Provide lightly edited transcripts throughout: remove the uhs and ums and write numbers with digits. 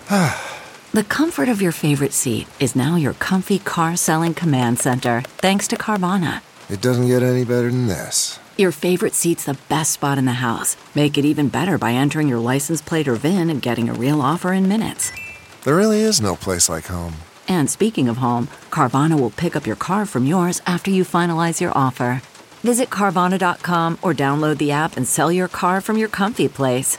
The comfort of your favorite seat is now your comfy car selling command center, thanks to Carvana. It doesn't get any better than this. Your favorite seat's the best spot in the house. Make it even better by entering your license plate or VIN and getting a real offer in minutes. There really is no place like home. And speaking of home, Carvana will pick up your car from yours after you finalize your offer. Visit Carvana.com or download the app and sell your car from your comfy place.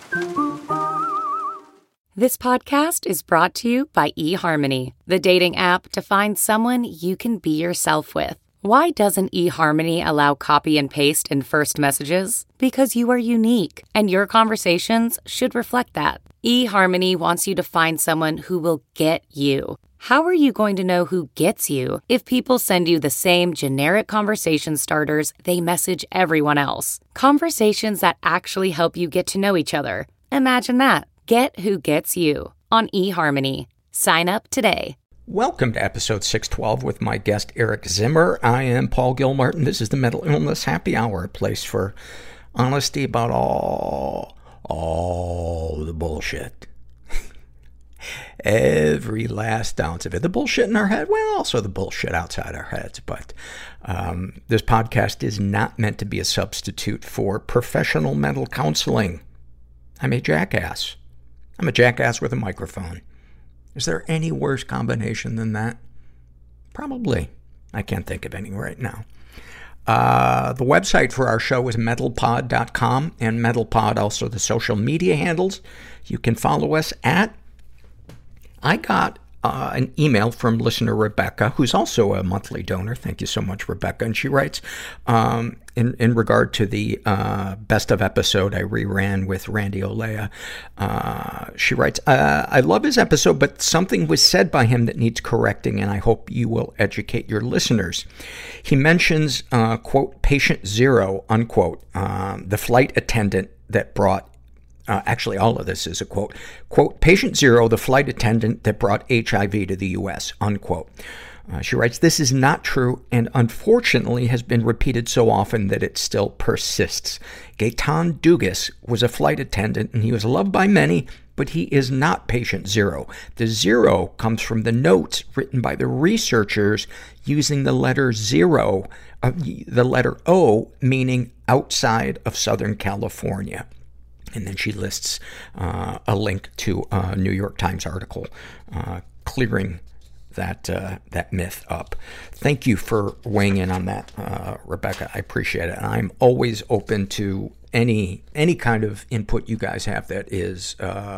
This podcast is brought to you by eHarmony, the dating app to find someone you can be yourself with. Why doesn't eHarmony allow copy and paste in first messages? Because you are unique, and your conversations should reflect that. eHarmony wants you to find someone who will get you. How are you going to know who gets you if people send you the same generic conversation starters they message everyone else? Conversations that actually help you get to know each other. Imagine that. Get who gets you on eHarmony. Sign up today. Welcome to episode 612 with my guest Eric Zimmer. I am Paul Gilmartin. This is the Mental Illness Happy Hour, a place for honesty about all the bullshit. Every last ounce of it. The bullshit in our head, well, also the bullshit outside our heads. But this podcast is not meant to be a substitute for professional mental counseling. I'm a jackass. I'm a jackass with a microphone. Is there any worse combination than that? Probably. I can't think of any right now. The website for our show is mentalpod.com, and mentalpod also the social media handles. You can follow us at... I got an email from listener Rebecca, who's also a monthly donor. Thank you so much, Rebecca. And she writes, in regard to the best of episode I reran with Randy Olea, she writes, I love his episode, but something was said by him that needs correcting, and I hope you will educate your listeners. He mentions, quote, patient zero, unquote, the flight attendant that brought actually, all of this is a quote. Quote, patient zero, the flight attendant that brought HIV to the U.S., unquote. She writes, this is not true and unfortunately has been repeated so often that it still persists. Gaetan Dugas was a flight attendant and he was loved by many, but he is not patient zero. The zero comes from the notes written by the researchers using the letter zero, the letter O, meaning outside of Southern California. And then she lists a link to a New York Times article clearing that myth up. Thank you for weighing in on that, Rebecca. I appreciate it. And I'm always open to any kind of input you guys have that is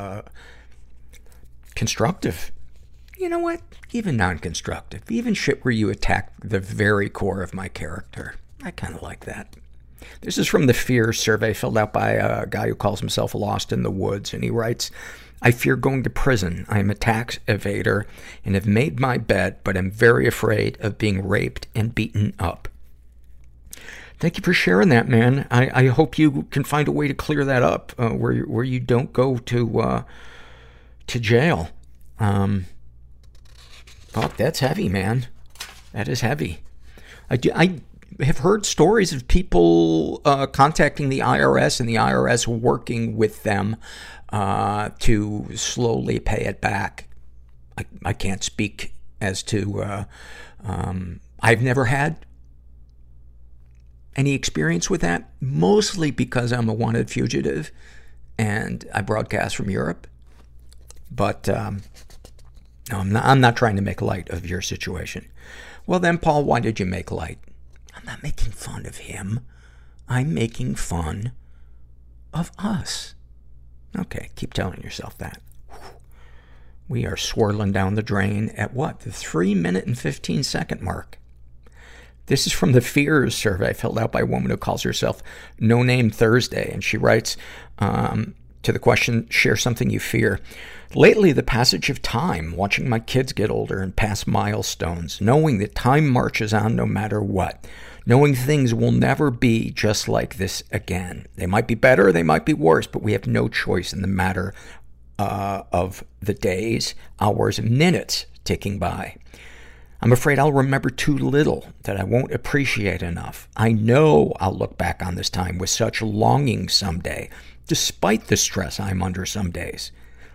constructive. You know what? Even non-constructive. Even shit where you attack the very core of my character. I kind of like that. This is from the Fears survey filled out by a guy who calls himself Lost in the Woods. And he writes, I fear going to prison. I am a tax evader and have made my bed, but am very afraid of being raped and beaten up. Thank you for sharing that, man. I hope you can find a way to clear that up, where you don't go to jail. Fuck, that's heavy, man. That is heavy. I have heard stories of people contacting the IRS and the IRS working with them to slowly pay it back. I can't speak as to... I've never had any experience with that, mostly because I'm a wanted fugitive and I broadcast from Europe. But no, I'm not trying to make light of your situation. Well then, Paul, why did you make light? I'm not making fun of him. I'm making fun of us. Okay, keep telling yourself that. We are swirling down the drain at what? The 3-minute and 15-second mark. This is from the Fears survey filled out by a woman who calls herself No Name Thursday. And she writes to the question, share something you fear. Lately, the passage of time, watching my kids get older and pass milestones, knowing that time marches on no matter what. Knowing things will never be just like this again. They might be better, they might be worse, but we have no choice in the matter of the days, hours, and minutes ticking by. I'm afraid I'll remember too little, that I won't appreciate enough. I know I'll look back on this time with such longing someday, despite the stress I'm under some days.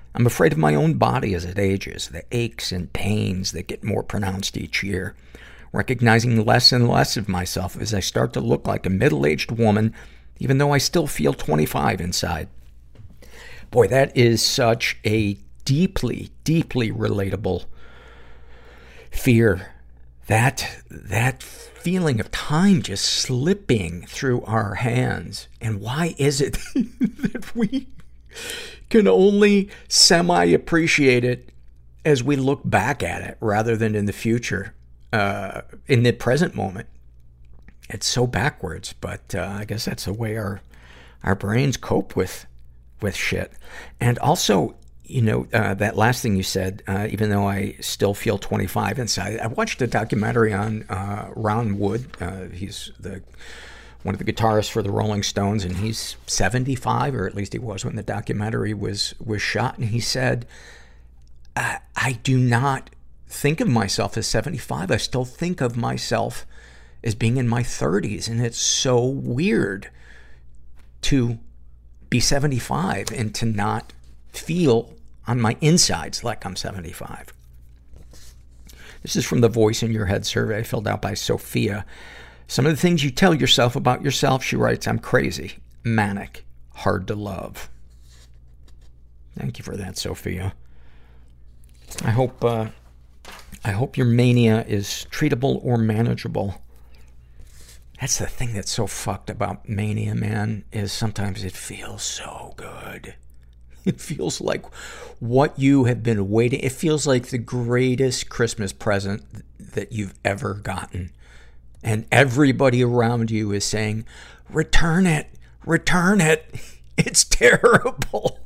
I'm afraid of my own body as it ages, the aches and pains that get more pronounced each year. Recognizing less and less of myself as I start to look like a middle-aged woman, even though I still feel 25 inside. Boy, that is such a deeply, deeply relatable fear. That feeling of time just slipping through our hands. And why is it that we can only semi-appreciate it as we look back at it rather than in the future, in the present moment? It's so backwards, but I guess that's the way our brains cope with shit. And also, that last thing you said, even though I still feel 25 inside, I watched a documentary on Ron Wood. He's one of the guitarists for the Rolling Stones, and he's 75, or at least he was when the documentary was shot. And he said, I do not think of myself as 75. I still think of myself as being in my 30s. And it's so weird to be 75 and to not feel on my insides like I'm 75. This is from the Voice in Your Head survey filled out by Sophia. Some of the things you tell yourself about yourself, she writes, I'm crazy, manic, hard to love. Thank you for that, Sophia. I hope your mania is treatable or manageable. That's the thing that's so fucked about mania, man, is sometimes it feels so good. It feels like what you have been waiting. It feels like the greatest Christmas present that you've ever gotten. And everybody around you is saying, return it, return it. It's terrible.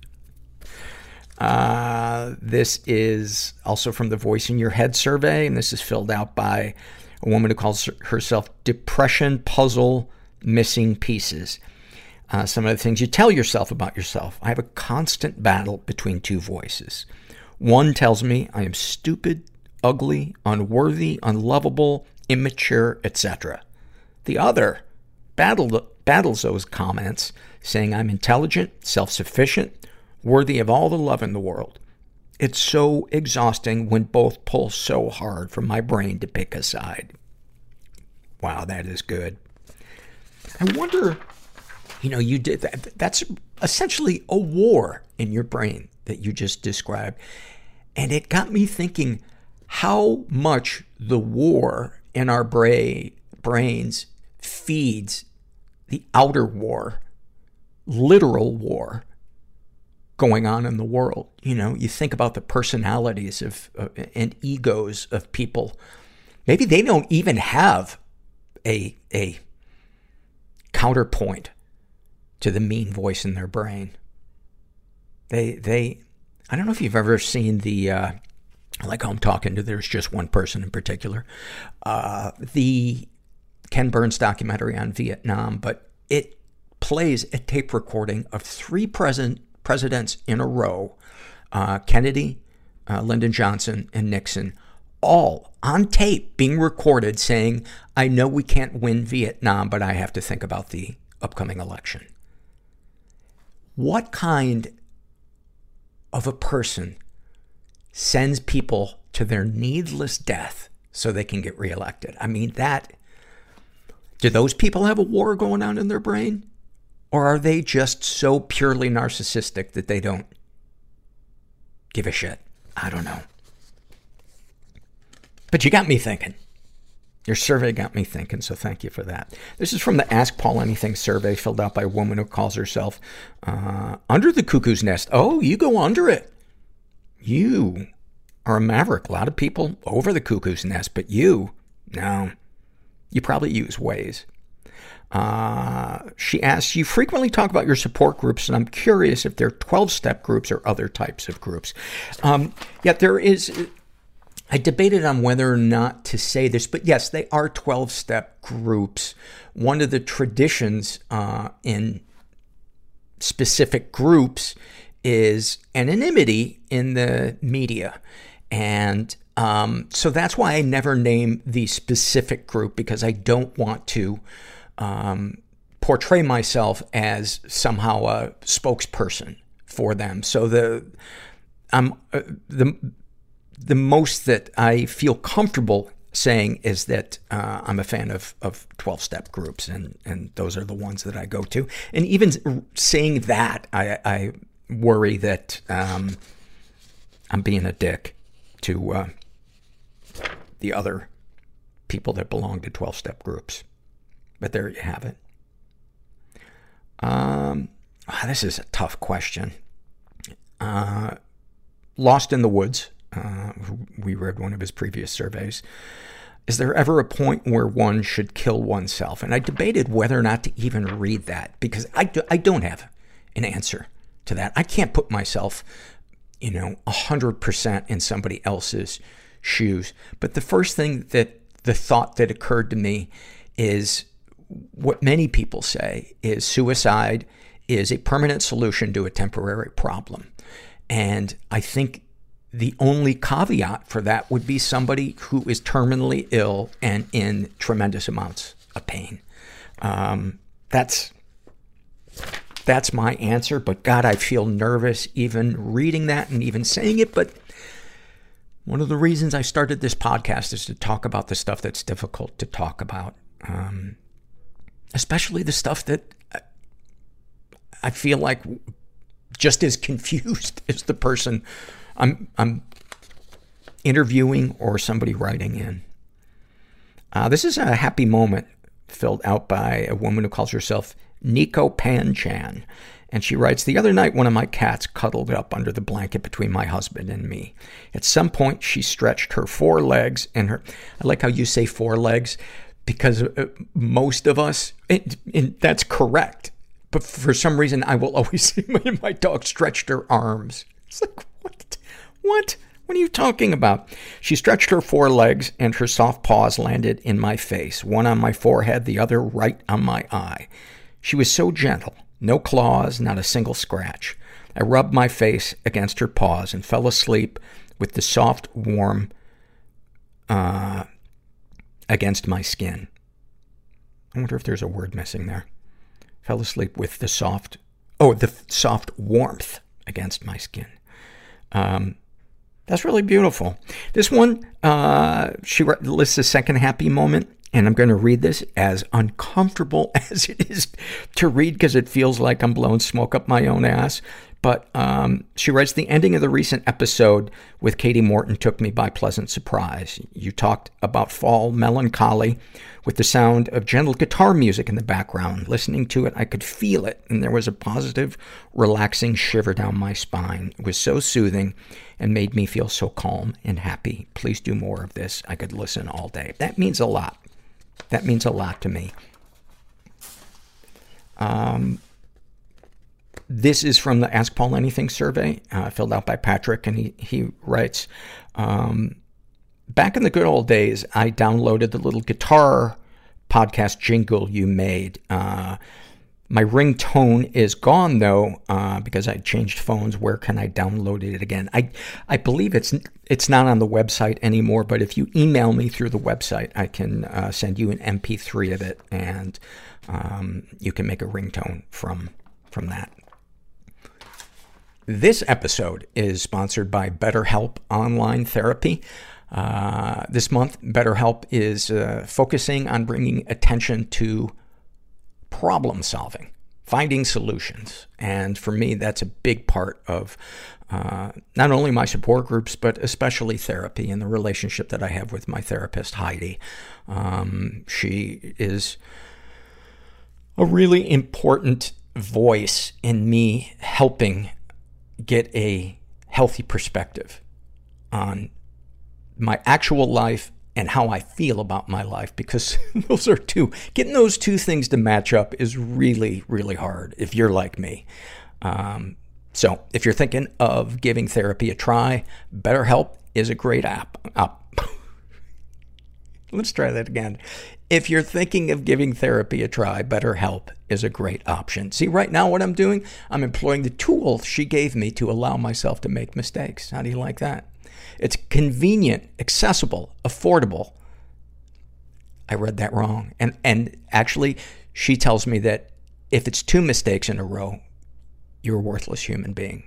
This is also from the Voice in Your Head survey, and this is filled out by a woman who calls herself Depression Puzzle Missing Pieces. Some of the things you tell yourself about yourself. I have a constant battle between two voices. One tells me I am stupid, ugly, unworthy, unlovable, immature, etc. The other battles those comments, saying I'm intelligent, self-sufficient, worthy of all the love in the world. It's so exhausting when both pull so hard for my brain to pick a side. Wow, that is good. I wonder, you did that. That's essentially a war in your brain that you just described. And it got me thinking how much the war in our brains feeds the outer war, literal war, going on in the world. You think about the personalities and egos of people. Maybe they don't even have a counterpoint to the mean voice in their brain. I don't know if you've ever seen I like how I'm talking to, there's just one person in particular, the Ken Burns documentary on Vietnam, but it plays a tape recording of three presidents in a row, Kennedy, Lyndon Johnson, and Nixon, all on tape being recorded saying, I know we can't win Vietnam, but I have to think about the upcoming election. What kind of a person sends people to their needless death so they can get reelected? I mean, do those people have a war going on in their brain? Or are they just so purely narcissistic that they don't give a shit? I don't know. But you got me thinking. Your survey got me thinking, so thank you for that. This is from the Ask Paul Anything survey filled out by a woman who calls herself Under the Cuckoo's Nest. Oh, you go under it. You are a maverick. A lot of people over the cuckoo's nest, but no. You probably use Waze. She asks, you frequently talk about your support groups, and I'm curious if they're 12-step groups or other types of groups. There is, I debated on whether or not to say this, but yes, they are 12-step groups. One of the traditions in specific groups is anonymity in the media. And so that's why I never name the specific group, because I don't want to portray myself as somehow a spokesperson for them. So the most that I feel comfortable saying is that I'm a fan of 12-step groups, and those are the ones that I go to. And even saying that, I worry that I'm being a dick to the other people that belong to 12-step groups. But there you have it. This is a tough question. Lost in the Woods, we read one of his previous surveys. Is there ever a point where one should kill oneself? And I debated whether or not to even read that, because I don't have an answer to that. I can't put myself, 100% in somebody else's shoes. But the thought that occurred to me is what many people say is suicide is a permanent solution to a temporary problem. And I think the only caveat for that would be somebody who is terminally ill and in tremendous amounts of pain. That's my answer, but God, I feel nervous even reading that and even saying it. But one of the reasons I started this podcast is to talk about the stuff that's difficult to talk about. Especially the stuff that I feel like just as confused as the person I'm interviewing or somebody writing in. This is a happy moment filled out by a woman who calls herself Nico Pan-chan. And she writes, the other night, one of my cats cuddled up under the blanket between my husband and me. At some point, she stretched her forelegs and I like how you say forelegs, because most of us, and that's correct. But for some reason, I will always see my dog stretched her arms. It's like, what? What are you talking about? She stretched her forelegs and her soft paws landed in my face, one on my forehead, the other right on my eye. She was so gentle. No claws, not a single scratch. I rubbed my face against her paws and fell asleep with the soft, warm, against my skin. I wonder if there's a word missing there. Fell asleep with the soft warmth against my skin. That's really beautiful. This one, she lists a second happy moment, and I'm going to read this as uncomfortable as it is to read because it feels like I'm blowing smoke up my own ass. But she writes, the ending of the recent episode with Katie Morton took me by pleasant surprise. You talked about fall melancholy with the sound of gentle guitar music in the background. Listening to it, I could feel it, and there was a positive, relaxing shiver down my spine. It was so soothing and made me feel so calm and happy. Please do more of this. I could listen all day. That means a lot. That means a lot to me. This is from the Ask Paul Anything survey, filled out by Patrick, and he writes, back in the good old days, I downloaded the little guitar podcast jingle you made. My ringtone is gone, though, because I changed phones. Where can I download it again? I believe it's not on the website anymore, but if you email me through the website, I can send you an MP3 of it, and you can make a ringtone from that. This episode is sponsored by BetterHelp Online Therapy. This month, BetterHelp is focusing on bringing attention to problem solving, finding solutions. And for me, that's a big part of not only my support groups, but especially therapy and the relationship that I have with my therapist, Heidi. She is a really important voice in me helping get a healthy perspective on my actual life and how I feel about my life, because getting those two things to match up is really, really hard if you're like me. So if you're thinking of giving therapy a try, BetterHelp is a great app. Let's try that again. If you're thinking of giving therapy a try, BetterHelp is a great option. See, right now what I'm doing, I'm employing the tool she gave me to allow myself to make mistakes. How do you like that? It's convenient, accessible, affordable. I read that wrong. And actually, she tells me that if it's 2 mistakes in a row, you're a worthless human being.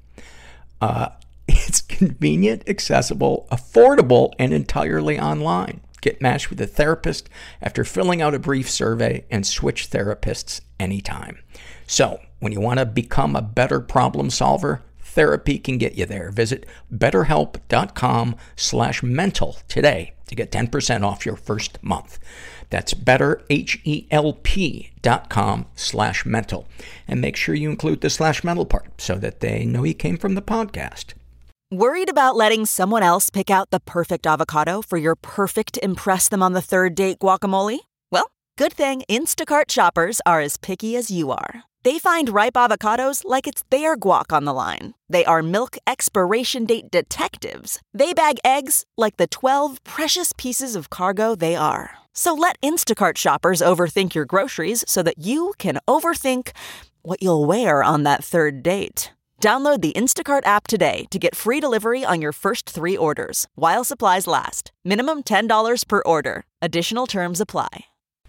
It's convenient, accessible, affordable, and entirely online. Get matched with a therapist after filling out a brief survey and switch therapists anytime. So, when you want to become a better problem solver, therapy can get you there. Visit betterhelp.com/mental today to get 10% off your first month. That's betterhelp.com/mental. And make sure you include the /mental part so that they know you came from the podcast. Worried about letting someone else pick out the perfect avocado for your perfect impress-them-on-the-third-date guacamole? Well, good thing Instacart shoppers are as picky as you are. They find ripe avocados like it's their guac on the line. They are milk expiration date detectives. They bag eggs like the 12 precious pieces of cargo they are. So let Instacart shoppers overthink your groceries so that you can overthink what you'll wear on that third date. Download the Instacart app today to get free delivery on your first 3 orders, while supplies last. Minimum $10 per order. Additional terms apply.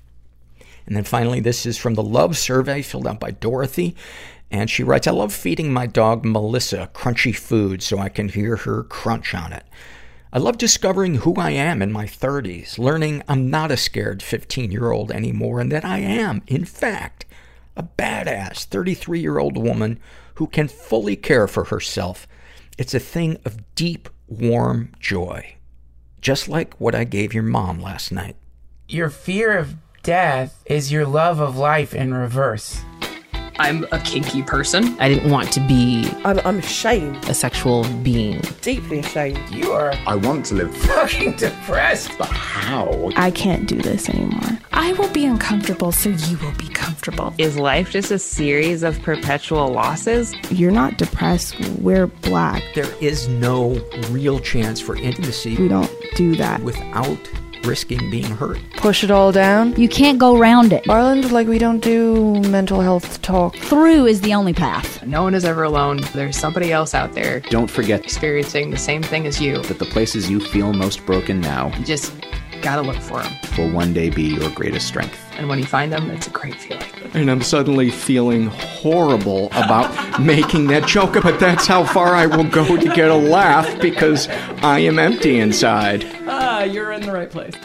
And then finally, this is from the Love Survey filled out by Dorothy. And she writes, I love feeding my dog Melissa crunchy food so I can hear her crunch on it. I love discovering who I am in my 30s, learning I'm not a scared 15-year-old anymore, and that I am, in fact, a badass 33-year-old woman who can fully care for herself. It's a thing of deep, warm joy. Just like what I gave your mom last night. Your fear of death is your love of life in reverse. I'm a kinky person. I didn't want to be I'm ashamed. a sexual being. Deeply ashamed. You are I want to live fucking depressed. But how? I can't do this anymore. I will be uncomfortable so you will be comfortable. Is life just a series of perpetual losses? You're not depressed. We're black. There is no real chance for intimacy. We don't do that. Without risking being hurt. Push it all down. You can't go around it. Ireland, like, we don't do mental health talk. Through is the only path. No one is ever alone. There's somebody else out there. Don't forget experiencing the same thing as you. That the places you feel most broken now, You just gotta look for them. Will one day be your greatest strength. And when you find them, it's a great feeling. And I'm suddenly feeling horrible about making that joke, but that's how far I will go to get a laugh because I am empty inside. You're in the right place.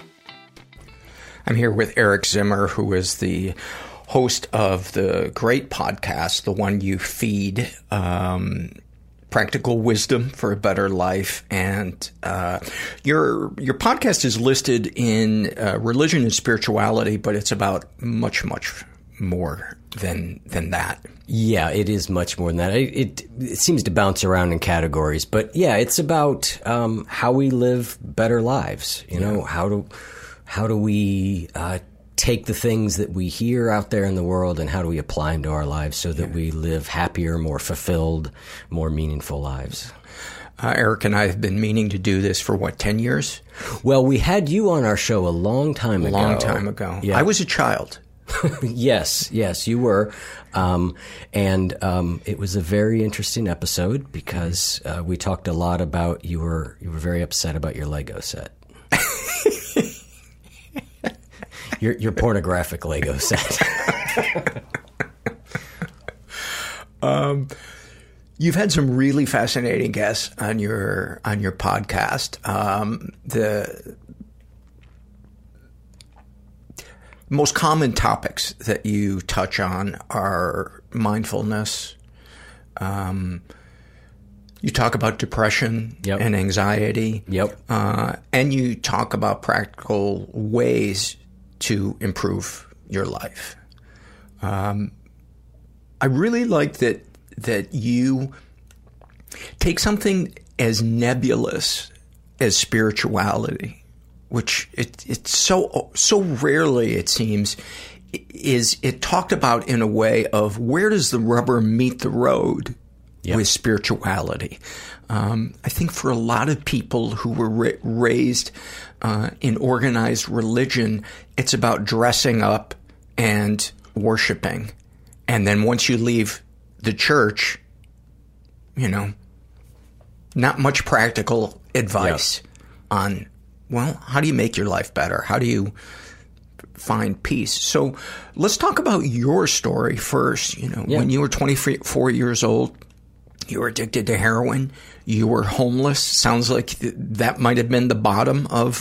I'm here with Eric Zimmer, who is the host of the great podcast, the one you feed, Practical Wisdom for a Better Life. And your podcast is listed in religion and spirituality, but it's about much, much more than that. Yeah, it is much more than that. It seems to bounce around in categories, but yeah, it's about how we live better lives. You know, how do we take the things that we hear out there in the world and how do we apply them to our lives so that we live happier, more fulfilled, more meaningful lives? Eric and I have been meaning to do this for, 10 years? Well, we had you on our show a long time ago. A long time ago. Yeah. I was a child. Yes, you were. It was a very interesting episode because we talked a lot about you were very upset about your Lego set. Your pornographic Lego set. You've had some really fascinating guests on your podcast. The most common topics that you touch on are mindfulness. You talk about depression and anxiety. And you talk about practical ways to improve your life. I really like that you take something as nebulous as spirituality, which it's so rarely, it seems, is it talked about in a way of where does the rubber meet the road with spirituality. I think for a lot of people who were raised in organized religion, it's about dressing up and worshiping. And then once you leave the church, not much practical advice on, well, how do you make your life better? How do you find peace. So let's talk about your story first. When you were 24 years old, you were addicted to heroin. You were homeless. Sounds like that might have been the bottom of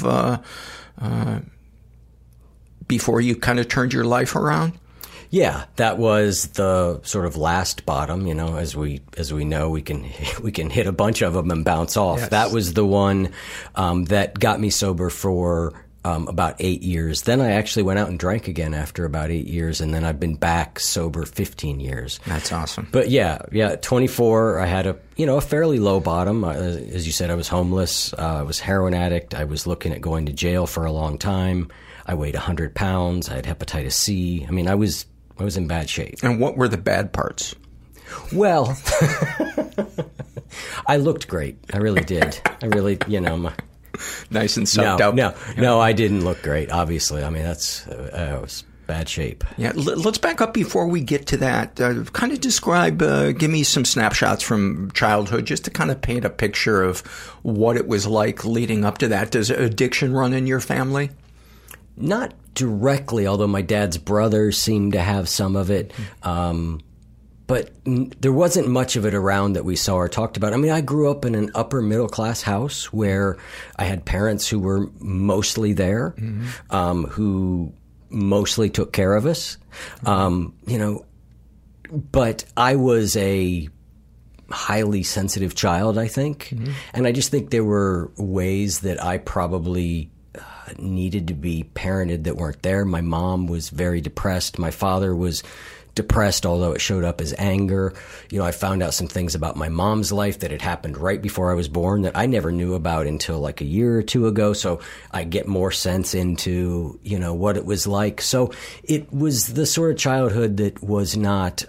before you kind of turned your life around. Yeah, that was the sort of last bottom. As we know, we can hit a bunch of them and bounce off. Yes. That was the one that got me sober for about 8 years. Then I actually went out and drank again after about 8 years, and then I've been back sober 15 years. That's awesome. But yeah, 24, I had a fairly low bottom. As you said, I was homeless. I was heroin addict. I was looking at going to jail for a long time. I weighed 100 pounds. I had hepatitis C. I mean, I was in bad shape. And what were the bad parts? Well, I looked great. I really did. I really, nice and sucked up. No, I didn't look great, obviously. I mean, I was bad shape. Yeah, let's back up before we get to that. Kind of describe, give me some snapshots from childhood just to kind of paint a picture of what it was like leading up to that. Does addiction run in your family? Not directly, although my dad's brother seemed to have some of it. But there wasn't much of it around that we saw or talked about. I mean, I grew up in an upper middle class house where I had parents who were mostly there, who mostly took care of us. But I was a highly sensitive child, I think. Mm-hmm. And I just think there were ways that I probably needed to be parented that weren't there. My mom was very depressed. My father was depressed, although it showed up as anger. I found out some things about my mom's life that had happened right before I was born that I never knew about until like a year or two ago. So I get more sense into, what it was like. So it was the sort of childhood that was not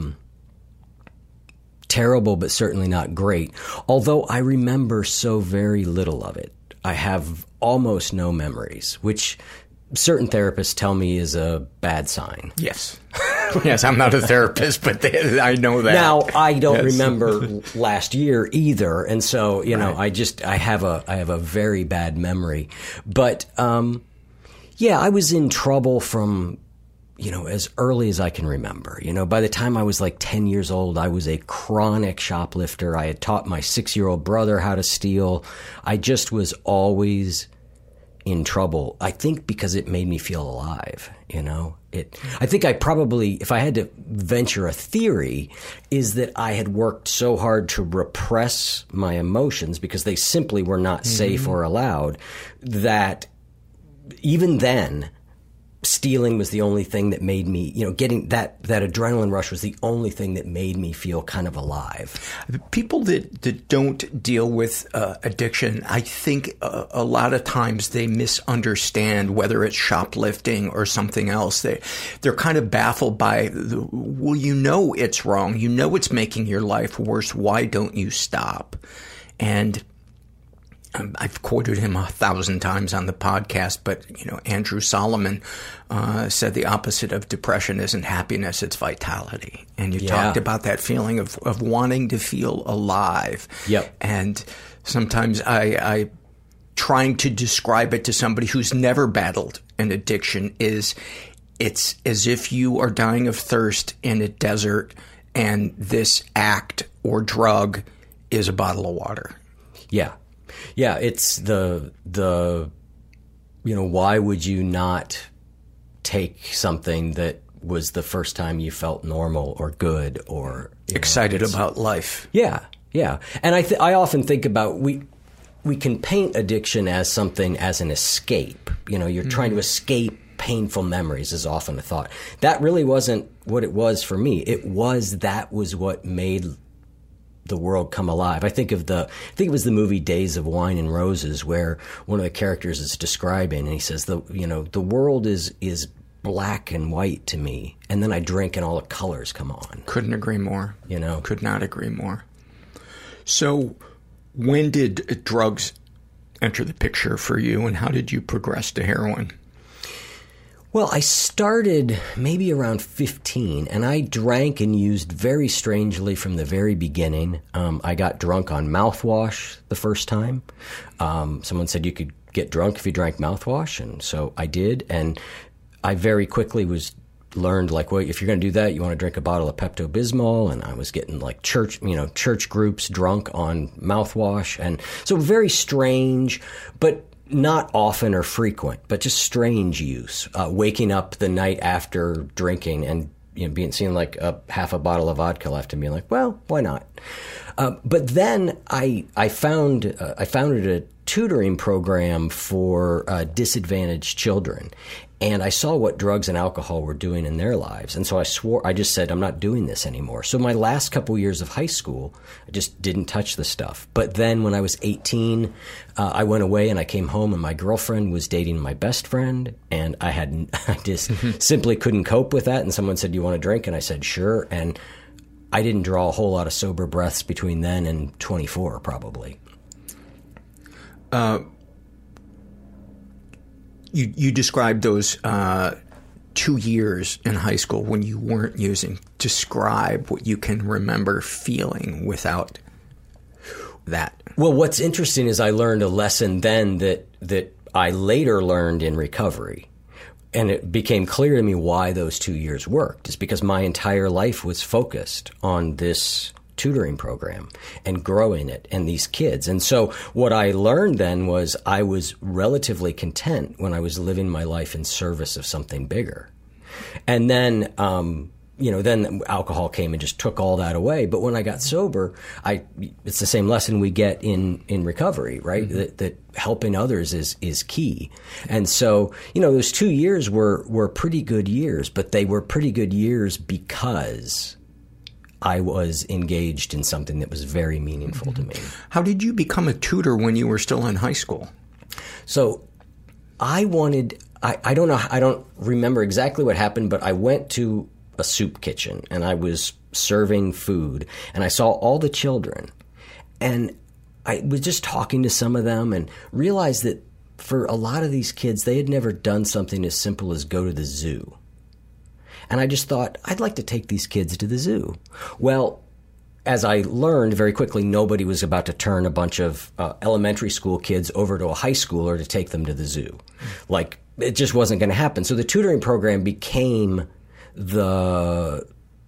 terrible, but certainly not great. Although I remember so very little of it. I have almost no memories, which certain therapists tell me is a bad sign. Yes. Yes, I'm not a therapist, but I know that. Now, I don't remember last year either, and so, I have a very bad memory. But, I was in trouble from, as early as I can remember. By the time I was like 10 years old, I was a chronic shoplifter. I had taught my 6-year-old brother how to steal. I just was always in trouble, I think, because it made me feel alive, I think I probably, if I had to venture a theory, is that I had worked so hard to repress my emotions because they simply were not safe or allowed, that even then, stealing was the only thing that made me, getting that adrenaline rush was the only thing that made me feel kind of alive. People that don't deal with addiction, I think a lot of times they misunderstand whether it's shoplifting or something else. They're kind of baffled by, it's wrong. It's making your life worse. Why don't you stop? And I've quoted him 1,000 times on the podcast, but, Andrew Solomon said the opposite of depression isn't happiness, it's vitality. And you talked about that feeling of wanting to feel alive. Yep. And sometimes I trying to describe it to somebody who's never battled an addiction it's as if you are dying of thirst in a desert and this act or drug is a bottle of water. Yeah. Yeah, it's the why would you not take something that was the first time you felt normal or good or excited about life? Yeah. And I often think about we can paint addiction as something as an escape. You're trying to escape painful memories is often a thought. That really wasn't what it was for me. That was what made the world come alive. I think it was the movie Days of Wine and Roses, where one of the characters is describing, and he says, the world is black and white to me, and then I drink and all the colors come on. Couldn't agree more. Could not agree more. So when did drugs enter the picture for you, and how did you progress to heroin? Well, I started maybe around 15, and I drank and used very strangely from the very beginning. I got drunk on mouthwash the first time. Someone said you could get drunk if you drank mouthwash, and so I did. And I very quickly learned, like, well, if you're going to do that, you want to drink a bottle of Pepto-Bismol, and I was getting like church groups drunk on mouthwash, and so very strange, but not often or frequent, but just strange use. Waking up the night after drinking and seeing like half a bottle of vodka left and being like, well, why not? But then I founded a tutoring program for disadvantaged children. And I saw what drugs and alcohol were doing in their lives. And so I just said, I'm not doing this anymore. So my last couple years of high school, I just didn't touch the stuff. But then when I was 18, I went away and I came home and my girlfriend was dating my best friend. And I just simply couldn't cope with that. And someone said, do you want a drink? And I said, sure. And I didn't draw a whole lot of sober breaths between then and 24, probably. You described those 2 years in high school when you weren't using. Describe what you can remember feeling without that. Well, what's interesting is I learned a lesson then that I later learned in recovery. And it became clear to me why those 2 years worked. It's because my entire life was focused on this tutoring program and growing it and these kids. And so what I learned then was I was relatively content when I was living my life in service of something bigger. And then, then alcohol came and just took all that away. But when I got sober, it's the same lesson we get in recovery, right? Mm-hmm. That helping others is key. And so, those 2 years were pretty good years, but they were pretty good years because I was engaged in something that was very meaningful to me. How did you become a tutor when you were still in high school? So I don't remember exactly what happened, but I went to a soup kitchen and I was serving food and I saw all the children and I was just talking to some of them and realized that for a lot of these kids, they had never done something as simple as go to the zoo. And I just thought, I'd like to take these kids to the zoo. Well, as I learned very quickly, nobody was about to turn a bunch of elementary school kids over to a high schooler to take them to the zoo. Like, it just wasn't going to happen. So the tutoring program became the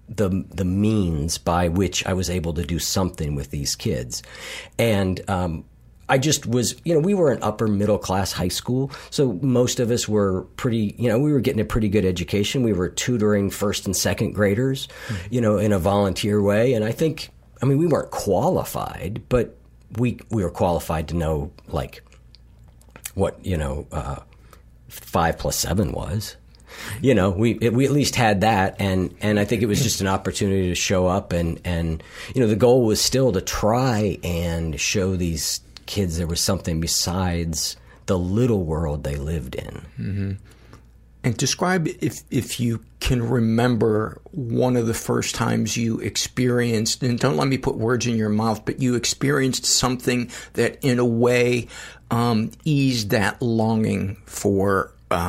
means by which I was able to do something with these kids. And I just was, we were an upper middle class high school. So most of us were pretty, we were getting a pretty good education. We were tutoring first and second graders, in a volunteer way. And I think, we weren't qualified, but we were qualified to know like what, 5 + 7 was. We at least had that, and I think it was just an opportunity to show up, and the goal was still to try and show these kids there was something besides the little world they lived in. Mm-hmm. And describe, if you can remember, one of the first times you experienced, and don't let me put words in your mouth, but you experienced something that in a way eased that longing for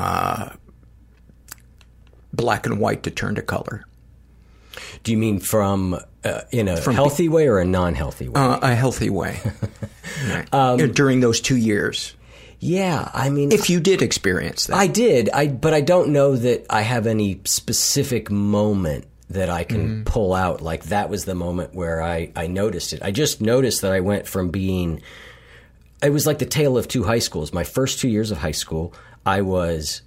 black and white to turn to color. Do you mean from healthy way or a non-healthy way? A healthy way. During those 2 years. Yeah, if you did experience that. I did, but I don't know that I have any specific moment that I can pull out. Like, that was the moment where I noticed it. I just noticed that I went from being... It was like the tale of two high schools. My first 2 years of high school, I was...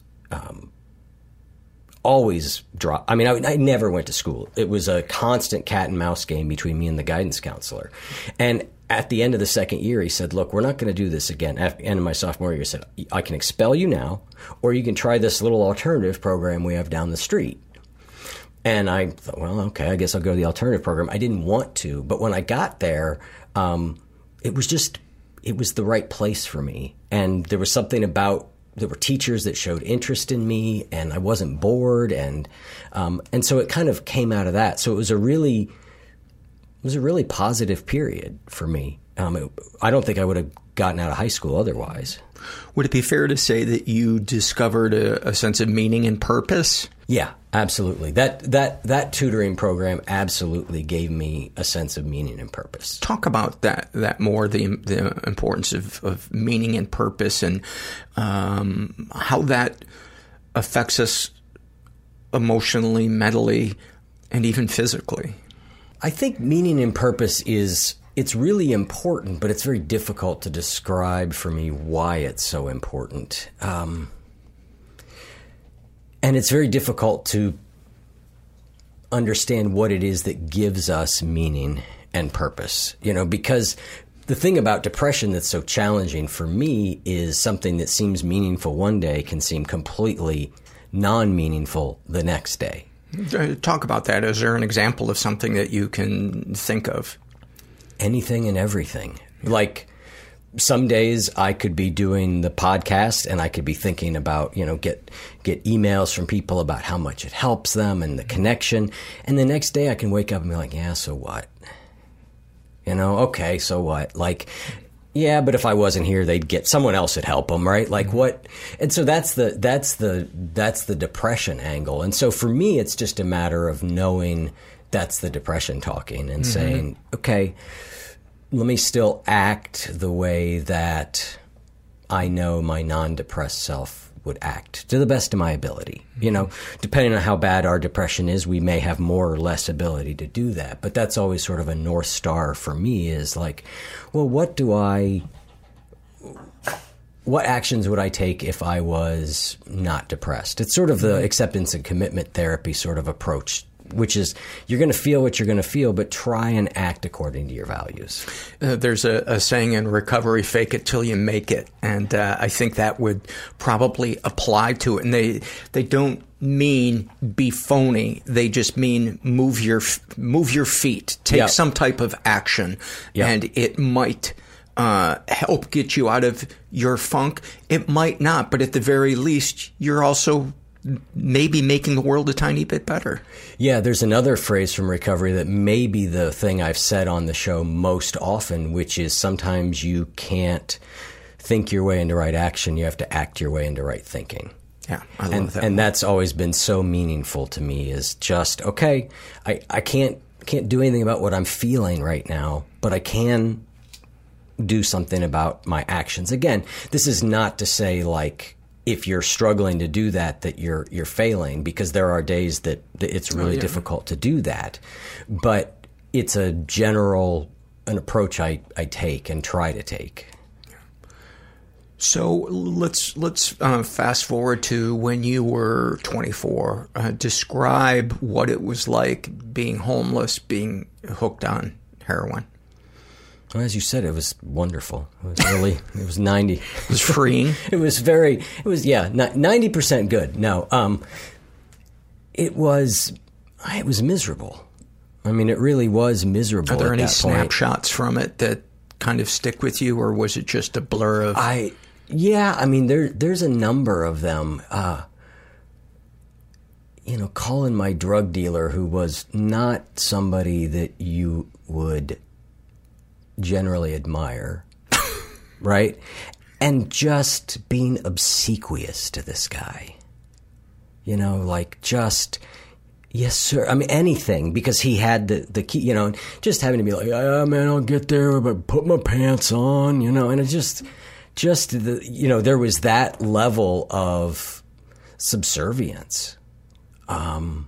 always drop. I never went to school. It was a constant cat and mouse game between me and the guidance counselor. And at the end of the second year, he said, look, we're not going to do this again. At the end of my sophomore year, he said, I can expel you now, or you can try this little alternative program we have down the street. And I thought, well, okay, I guess I'll go to the alternative program. I didn't want to, but when I got there, it was the right place for me. And there was something about, there were teachers that showed interest in me, and I wasn't bored, and so it kind of came out of that. So it was a really positive period for me. I don't think I would have gotten out of high school otherwise. Would it be fair to say that you discovered a sense of meaning and purpose? Yeah, absolutely. That tutoring program absolutely gave me a sense of meaning and purpose. Talk about that more, the importance of meaning and purpose, and how that affects us emotionally, mentally, and even physically. I think meaning and purpose it's really important, but it's very difficult to describe for me why it's so important. And it's very difficult to understand what it is that gives us meaning and purpose, because the thing about depression that's so challenging for me is something that seems meaningful one day can seem completely non-meaningful the next day. Talk about that. Is there an example of something that you can think of? Anything and everything. Like, some days I could be doing the podcast and I could be thinking about, get emails from people about how much it helps them and the connection. And the next day I can wake up and be like, yeah, so what? Okay, so what? Like, yeah, but if I wasn't here, someone else would help them, right? Like what? And so that's the depression angle. And so for me, it's just a matter of knowing that's the depression talking and saying, okay, let me still act the way that I know my non-depressed self would act to the best of my ability. Depending on how bad our depression is, we may have more or less ability to do that. But that's always sort of a North Star for me, is like, well, what actions would I take if I was not depressed? It's sort of the acceptance and commitment therapy sort of approach, which is you're going to feel what you're going to feel, but try and act according to your values. There's a saying in recovery, fake it till you make it. And I think that would probably apply to it. And they don't mean be phony. They just mean move your feet, take some type of action, and it might help get you out of your funk. It might not, but at the very least, you're also maybe making the world a tiny bit better. Yeah, there's another phrase from recovery that may be the thing I've said on the show most often, which is sometimes you can't think your way into right action. You have to act your way into right thinking. Yeah, I love that. And that's always been so meaningful to me, is just, okay, I can't do anything about what I'm feeling right now, but I can do something about my actions. Again, this is not to say, like, if you're struggling to do that you're failing, because there are days that it's really difficult to do that. But it's an approach I take and try to take. So let's fast forward to when you were 24. Describe what it was like being homeless, being hooked on heroin. Well, as you said, it was wonderful. It was 90. It was freeing. It was 90% good. No, it was miserable. I mean, it really was miserable. Are there any snapshots from it that kind of stick with you, or was it just a blur of? There's a number of them. Calling my drug dealer, who was not somebody that you would generally admire, right? And just being obsequious to this guy, just, yes, sir. I mean, anything, because he had the key, just having to be like, man, I'll get there, but put my pants on, and it just there was that level of subservience. I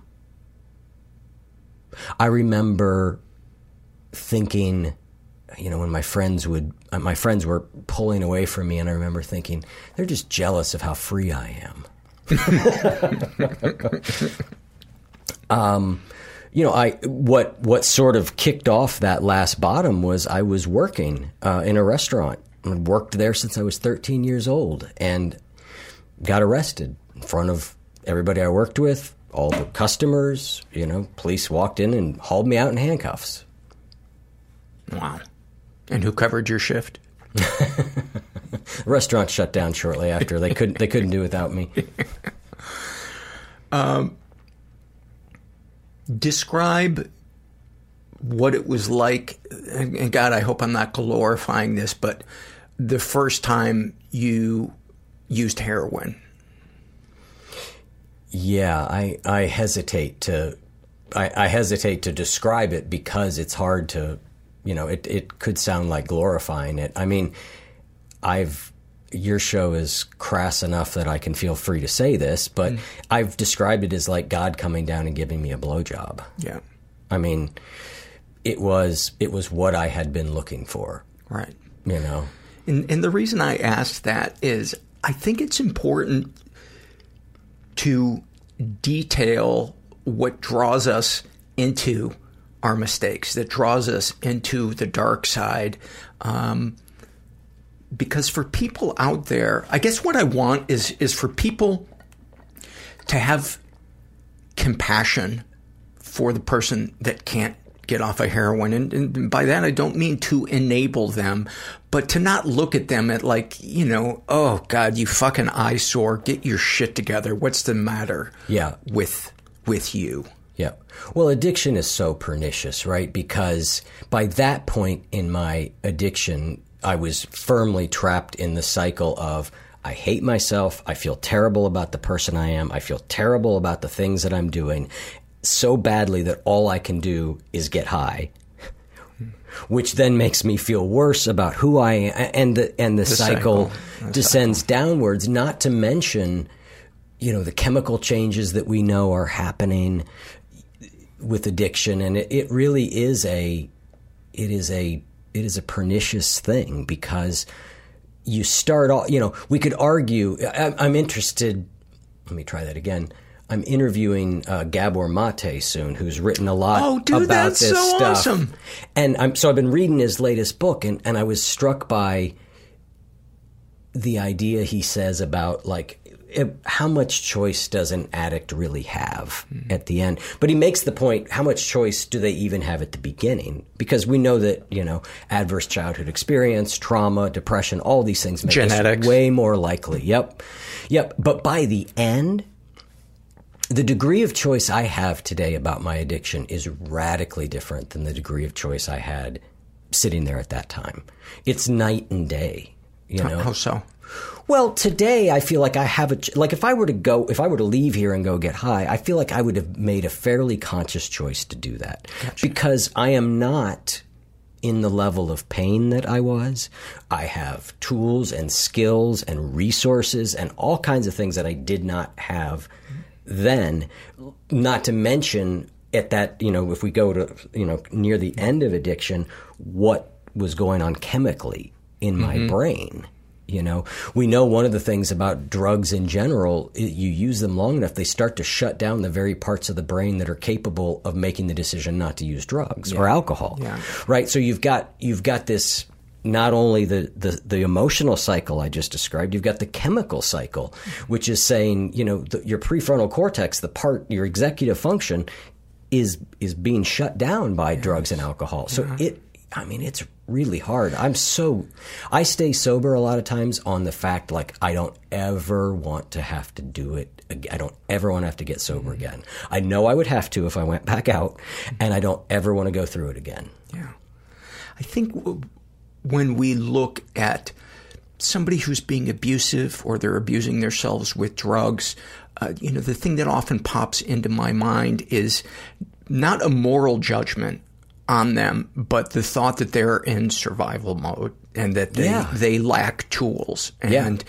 remember thinking, when my friends were pulling away from me, and I remember thinking, they're just jealous of how free I am. What sort of kicked off that last bottom was I was working in a restaurant. I worked there since I was 13 years old, and got arrested in front of everybody I worked with, all the customers. Police walked in and hauled me out in handcuffs. Wow. And who covered your shift? The restaurant shut down shortly after. They couldn't do without me. Describe what it was like, and God, I hope I'm not glorifying this, but the first time you used heroin. Yeah, I hesitate to describe it, because it's hard to, it could sound like glorifying it. I mean, I've your show is crass enough that I can feel free to say this, but I've described it as like God coming down and giving me a blowjob. Yeah. I mean, it was what I had been looking for. Right. You know? And the reason I asked that is I think it's important to detail what draws us into our mistakes, that draws us into the dark side. Because for people out there, I guess what I want is for people to have compassion for the person that can't get off of heroin. And by that, I don't mean to enable them, but to not look at them at like, you know, oh, God, you fucking eyesore, get your shit together. What's the matter with you? Yeah. Well, addiction is so pernicious, right? Because by that point in my addiction, I was firmly trapped in the cycle of I hate myself. I feel terrible about the person I am. I feel terrible about the things that I'm doing so badly that all I can do is get high, which then makes me feel worse about who I am. And the cycle descends downwards, not to mention, you know, the chemical changes that we know are happening with addiction. And it really is a pernicious thing because you start off, you know, we could argue, I'm interested, let me try that again. I'm interviewing Gabor Mate soon, who's written a lot about this stuff. Awesome. And I've been reading his latest book and I was struck by the idea he says about like, how much choice does an addict really have at the end? But he makes the point, how much choice do they even have at the beginning? Because we know that, you know, adverse childhood experience, trauma, depression, all these things make us way more likely. Yep. But by the end, the degree of choice I have today about my addiction is radically different than the degree of choice I had sitting there at that time. It's night and day, you know? How so? Well, today I feel like I have if I were to leave here and go get high, I feel like I would have made a fairly conscious choice to do that. Gotcha. Because I am not in the level of pain that I was. I have tools and skills and resources and all kinds of things that I did not have then, not to mention at that, you know, if we go to, you know, near the end of addiction, what was going on chemically in my brain. You know, we know one of the things about drugs in general, you use them long enough, they start to shut down the very parts of the brain that are capable of making the decision not to use drugs or alcohol. Yeah. Right. So you've got this, not only the emotional cycle I just described, you've got the chemical cycle, which is saying, you know, your prefrontal cortex, your executive function is being shut down by drugs and alcohol. So it's really hard. I stay sober a lot of times on the fact, like, I don't ever want to have to do it. I don't ever want to have to get sober again. I know I would have to if I went back out, and I don't ever want to go through it again. Yeah. I think when we look at somebody who's being abusive or they're abusing themselves with drugs, you know, the thing that often pops into my mind is not a moral judgment on them, but the thought that they're in survival mode and that they lack tools. And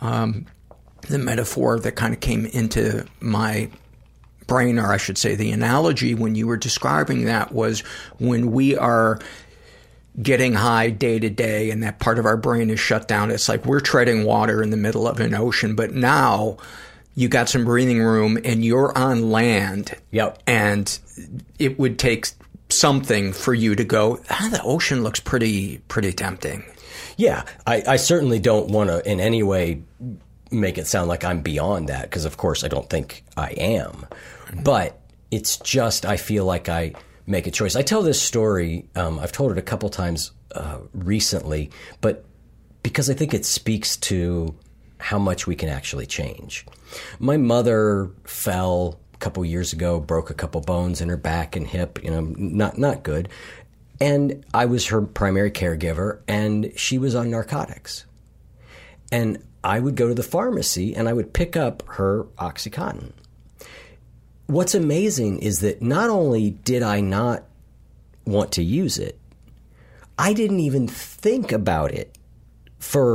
the metaphor that kind of came into my brain, or I should say the analogy when you were describing that, was when we are getting high day to day and that part of our brain is shut down. It's like we're treading water in the middle of an ocean, but now you got some breathing room and you're on land. And it would take something for you to go, the ocean looks pretty tempting. Yeah, I certainly don't want to in any way make it sound like I'm beyond that, because of course I don't think I am. But it's just, I feel like I make a choice. I tell this story, I've told it a couple times recently, but because I think it speaks to how much we can actually change. My mother fell a couple years ago, broke a couple bones in her back and hip, you know, not good. And I was her primary caregiver, and she was on narcotics. And I would go to the pharmacy and I would pick up her OxyContin. What's amazing is that not only did I not want to use it, I didn't even think about it for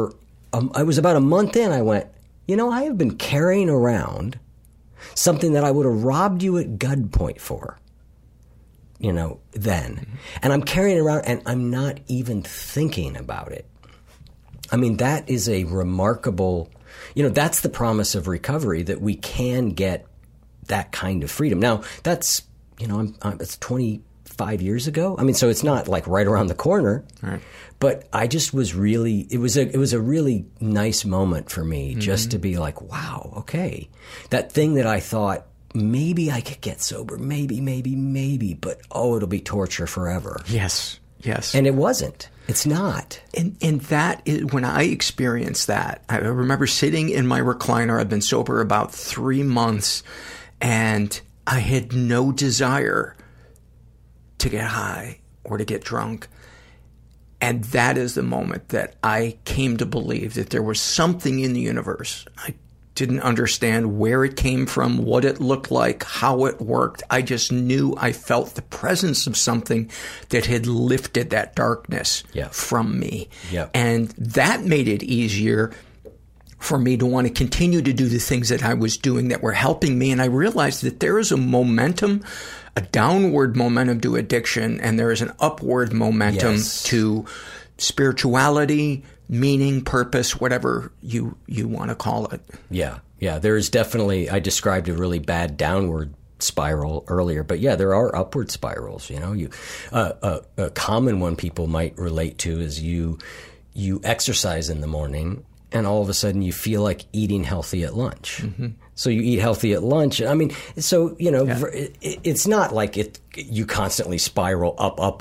I was about a month in, I went, I have been carrying around something that I would have robbed you at gunpoint for, then. Mm-hmm. And I'm carrying it around and I'm not even thinking about it. I mean, that is a remarkable, that's the promise of recovery, that we can get that kind of freedom. Now, that's, it's 25 years ago. I mean, so it's not like right around the corner. Right. But I just was really, it was a really nice moment for me just to be like, wow, okay. That thing that I thought maybe I could get sober, maybe, but it'll be torture forever. Yes. And it wasn't. It's not. And that is, when I experienced that, I remember sitting in my recliner. I've been sober about 3 months, and I had no desire to get high or to get drunk. And that is the moment that I came to believe that there was something in the universe. I didn't understand where it came from, what it looked like, how it worked. I just knew I felt the presence of something that had lifted that darkness from me. Yeah. And that made it easier for me to want to continue to do the things that I was doing that were helping me. And I realized that there is a momentum, a downward momentum to addiction, and there is an upward momentum to spirituality, meaning, purpose, whatever you want to call it. Yeah. There is definitely, I described a really bad downward spiral earlier, but there are upward spirals. A common one people might relate to is you exercise in the morning, and all of a sudden you feel like eating healthy at lunch. Mm-hmm. So you eat healthy at lunch. I mean, so, it's not like you constantly spiral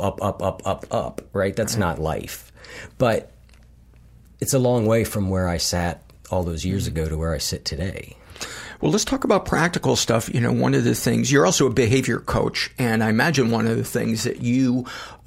up, right? That's not life. But it's a long way from where I sat all those years ago to where I sit today. Well, let's talk about practical stuff. One of the things, you're also a behavior coach, and I imagine one of the things that you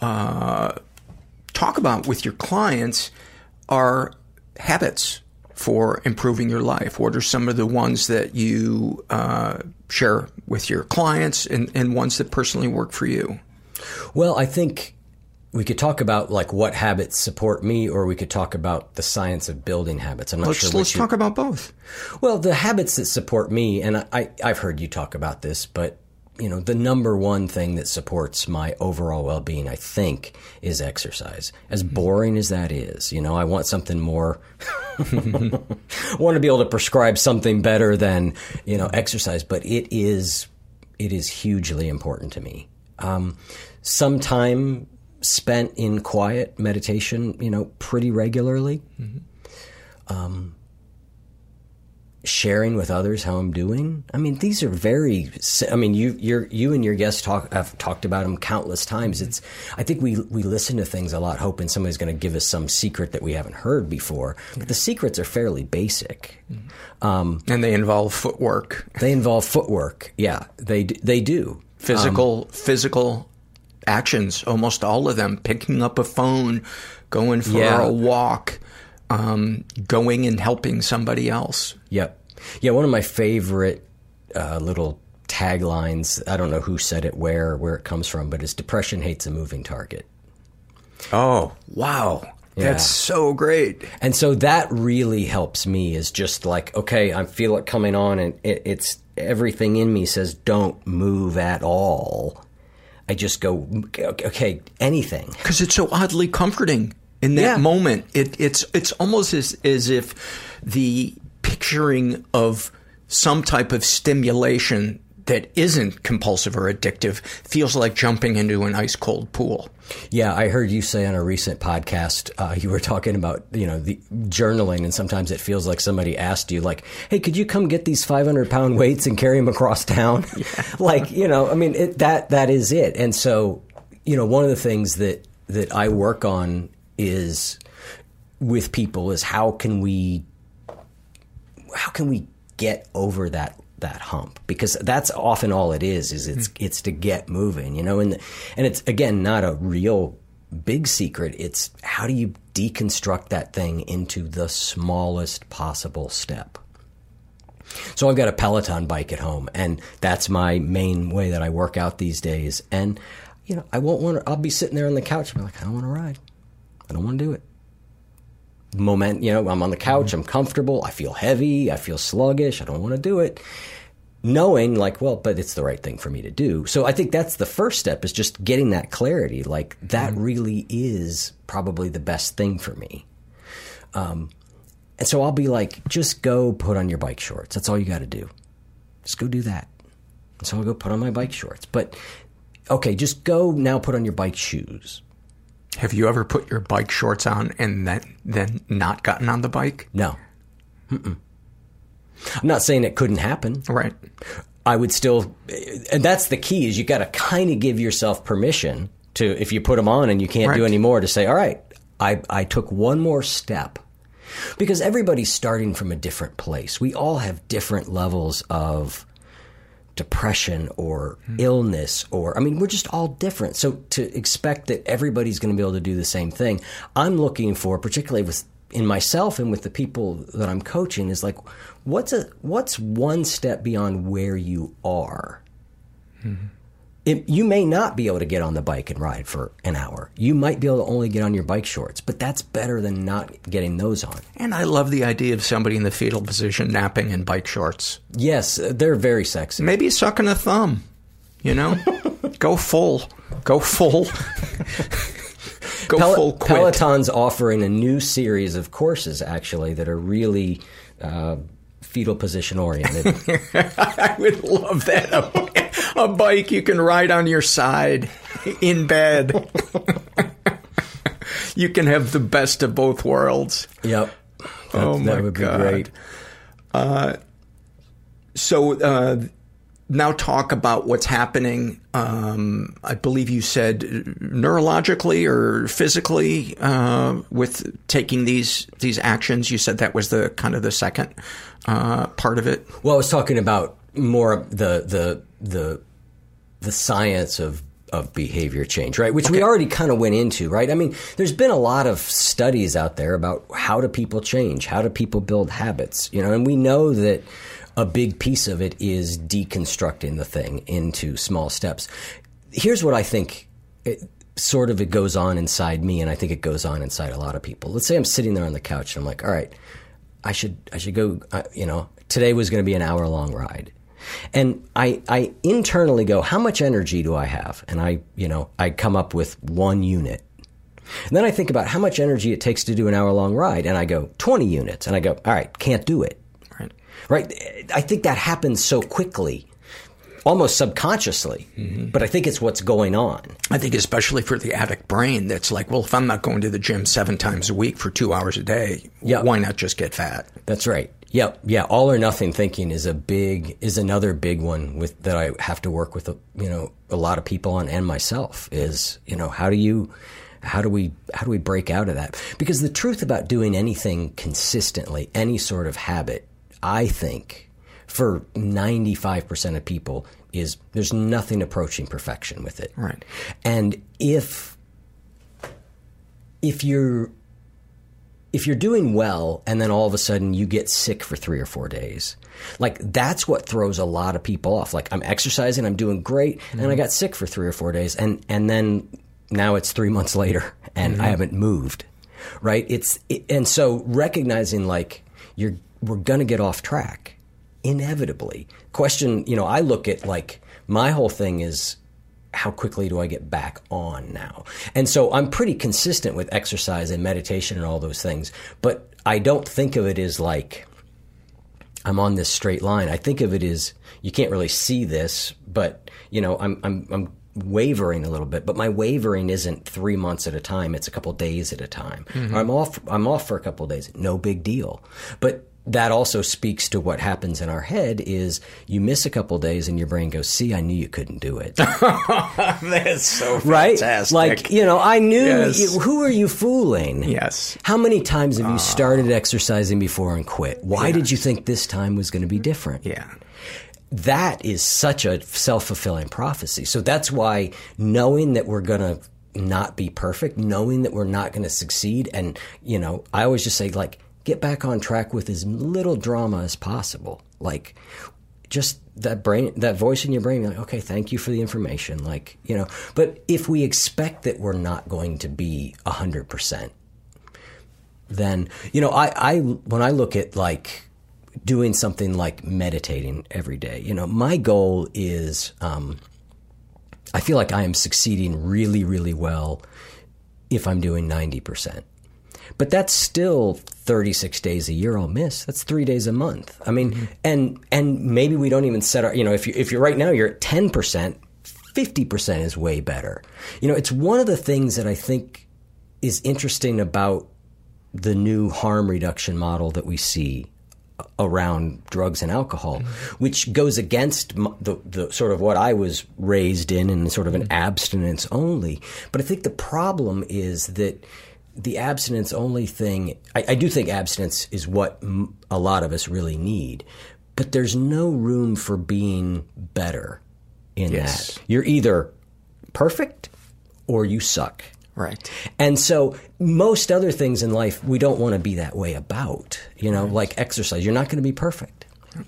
talk about with your clients are habits for improving your life. What are some of the ones that you share with your clients and ones that personally work for you? Well, I think we could talk about like what habits support me, or we could talk about the science of building habits. I'm not sure. Let's talk about both. Well, the habits that support me, and I've heard you talk about this, but the number one thing that supports my overall well-being, I think, is exercise. As boring as that is, I want something more. I want to be able to prescribe something better than, exercise, but it is hugely important to me. Some time spent in quiet meditation, pretty regularly. Mm-hmm. Sharing with others how I'm doing. I mean, these are very. I mean, you and your guests have talked about them countless times. It's. I think we listen to things a lot, hoping somebody's going to give us some secret that we haven't heard before. But the secrets are fairly basic, and they involve footwork. Yeah, they do. Physical actions. Almost all of them. Picking up a phone, going for a walk. Going and helping somebody else. Yep. Yeah, one of my favorite little taglines, I don't know who said it, where it comes from, but it's depression hates a moving target. Oh, wow. Yeah. That's so great. And so that really helps me, is just like, okay, I feel it coming on, and it's everything in me says don't move at all. I just go, okay, anything. Because it's so oddly comforting. In that moment, it's almost as if the picturing of some type of stimulation that isn't compulsive or addictive feels like jumping into an ice cold pool. Yeah, I heard you say on a recent podcast, you were talking about, the journaling, and sometimes it feels like somebody asked you, like, hey, could you come get these 500-pound weights and carry them across town? Yeah. I mean, that is it. And so, one of the things that I work on is with people is how can we get over that hump, because that's often all it is it's to get moving, and it's, again, not a real big secret. It's how do you deconstruct that thing into the smallest possible step. So I've got a Peloton bike at home, and that's my main way that I work out these days. And I'll be sitting there on the couch and be like, I don't want to ride. I don't want to do it. moment, you know, I'm on the couch, I'm comfortable, I feel heavy, I feel sluggish, I don't want to do it. Knowing like, well, but it's the right thing for me to do. So I think that's the first step, is just getting that clarity. Like that really is probably the best thing for me. And so I'll be like, just go put on your bike shorts. That's all you got to do. Just go do that. And so I'll go put on my bike shorts. But okay, just go now put on your bike shoes. Have you ever put your bike shorts on and then not gotten on the bike? No. Mm-mm. I'm not saying it couldn't happen. Right. I would still, and that's the key, is you got to kind of give yourself permission to, if you put them on and you can't do any more, to say, all right, I took one more step. Because everybody's starting from a different place. We all have different levels of depression or illness, or, I mean, we're just all different. So to expect that everybody's going to be able to do the same thing, I'm looking for, particularly in myself and with the people that I'm coaching, is like, what's one step beyond where you are? Mm-hmm. You may not be able to get on the bike and ride for an hour. You might be able to only get on your bike shorts, but that's better than not getting those on. And I love the idea of somebody in the fetal position napping in bike shorts. Yes, they're very sexy. Maybe sucking a thumb, you know? Go full. Go full. Full quit. Peloton's offering a new series of courses, actually, that are really fetal position oriented. I would love that. A bike you can ride on your side in bed. You can have the best of both worlds. Yep. That would be great. So now talk about what's happening. I believe you said neurologically or physically with taking these actions. You said that was the kind of the second part of it. Well, I was talking about more the science of behavior change, right? Which we already kind of went into, right? I mean, there's been a lot of studies out there about how do people change, how do people build habits, you know, and we know that a big piece of it is deconstructing the thing into small steps. Here's what I think it goes on inside me, and I think it goes on inside a lot of people. Let's say I'm sitting there on the couch and I'm like, all right, I should go, you know, today was going to be an hour-long ride. And I internally go, how much energy do I have? And I come up with 1 unit. And then I think about how much energy it takes to do an hour-long ride, and I go, 20 units. And I go, all right, can't do it. Right? I think that happens so quickly, almost subconsciously, but I think it's what's going on. I think especially for the addict brain, that's like, well, if I'm not going to the gym 7 times a week for 2 hours a day, why not just get fat? That's right. Yep. Yeah. All or nothing thinking is another big one that I have to work with, you know, a lot of people on, and myself, is, you know, how do we break out of that? Because the truth about doing anything consistently, any sort of habit, I think for 95% of people, is there's nothing approaching perfection with it. Right. And if you're doing well and then all of a sudden you get sick for 3 or 4 days, like that's what throws a lot of people off. Like, I'm exercising, I'm doing great, and I got sick for 3 or 4 days, and then now it's 3 months later and I haven't moved. Right? And so recognizing like we're going to get off track inevitably. Question, you know, I look at like my whole thing is, how quickly do I get back on now? And so I'm pretty consistent with exercise and meditation and all those things, but I don't think of it as like I'm on this straight line. I think of it as, you can't really see this, but you know, I'm wavering a little bit, but my wavering isn't 3 months at a time. It's a couple days at a time. I'm off for a couple of days. No big deal. But that also speaks to what happens in our head, is you miss a couple of days and your brain goes, see, I knew you couldn't do it. That's so right? fantastic. Like, you know, I knew, who are you fooling? Yes. How many times have you started exercising before and quit? Why did you think this time was going to be different? Yeah. That is such a self-fulfilling prophecy. So that's why knowing that we're going to not be perfect, knowing that we're not going to succeed, and, you know, I always just say, like, get back on track with as little drama as possible. Like, just that voice in your brain, like, okay, thank you for the information. Like, you know, but if we expect that we're not going to be 100%, than, you know, I when I look at like doing something like meditating every day, you know, my goal is, I feel like I am succeeding really, really well if I'm doing 90%. But that's still 36 days a year I'll miss. That's 3 days a month. I mean, and maybe we don't even set our, you know, if you're right now, you're at 10%, 50% is way better. You know, it's one of the things that I think is interesting about the new harm reduction model that we see around drugs and alcohol, which goes against the sort of what I was raised in sort of an abstinence only. But I think the problem is that the abstinence only thing, I do think abstinence is what a lot of us really need, but there's no room for being better in that. You're either perfect or you suck. Right. And so most other things in life, we don't want to be that way about, you know, like exercise. You're not going to be perfect.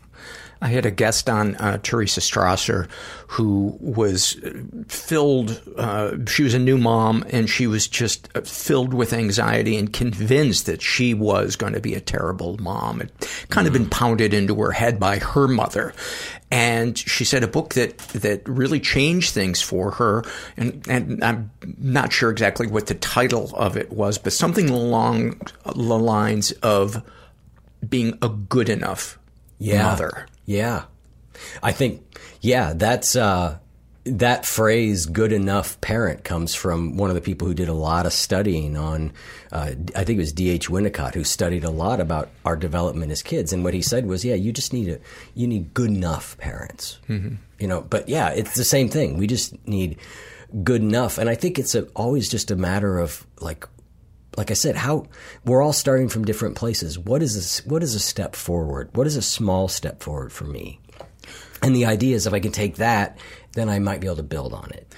I had a guest on, Teresa Strasser, who was filled, she was a new mom, and she was just filled with anxiety and convinced that she was going to be a terrible mom. It kind of been pounded into her head by her mother. And she said a book that really changed things for her, and I'm not sure exactly what the title of it was, but something along the lines of being a good enough mother. Yeah. I think, that's, that phrase, good enough parent, comes from one of the people who did a lot of studying on, I think it was D.H. Winnicott, who studied a lot about our development as kids. And what he said was, you just need you need good enough parents, you know, but it's the same thing. We just need good enough. And I think it's always just a matter of like I said, how we're all starting from different places. What is a step forward? What is a small step forward for me? And the idea is if I can take that, then I might be able to build on it.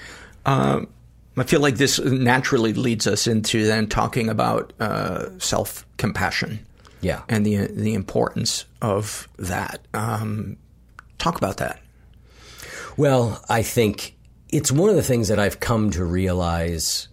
I feel like this naturally leads us into then talking about self-compassion. Yeah. And the importance of that. Talk about that. Well, I think it's one of the things that I've come to realize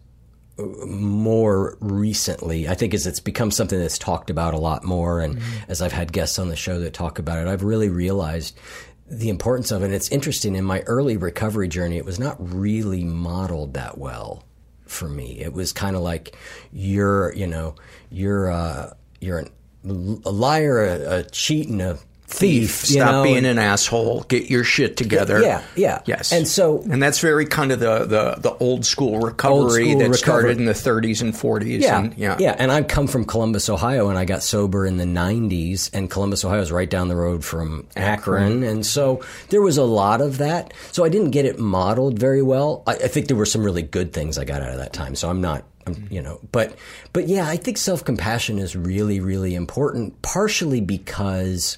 more recently, I think, as it's become something that's talked about a lot more. And as I've had guests on the show that talk about it, I've really realized the importance of it. And it's interesting, in my early recovery journey, it was not really modeled that well for me. It was kind of like you're a liar, a cheat, and a thief. Stop being an asshole. Get your shit together. Yeah. Yes. And that's very kind of the old school recovery that started in the 30s and 40s. Yeah. And I come from Columbus, Ohio, and I got sober in the 90s. And Columbus, Ohio is right down the road from Akron. And so there was a lot of that. So I didn't get it modeled very well. I think there were some really good things I got out of that time. So but I think self-compassion is really, really important, partially because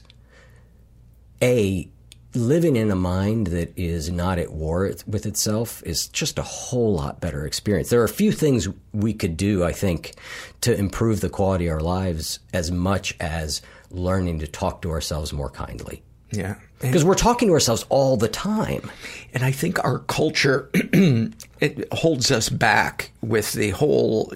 living in a mind that is not at war with itself is just a whole lot better experience. There are a few things we could do, I think, to improve the quality of our lives as much as learning to talk to ourselves more kindly. Yeah. Because we're talking to ourselves all the time. And I think our culture, it holds us back with the whole,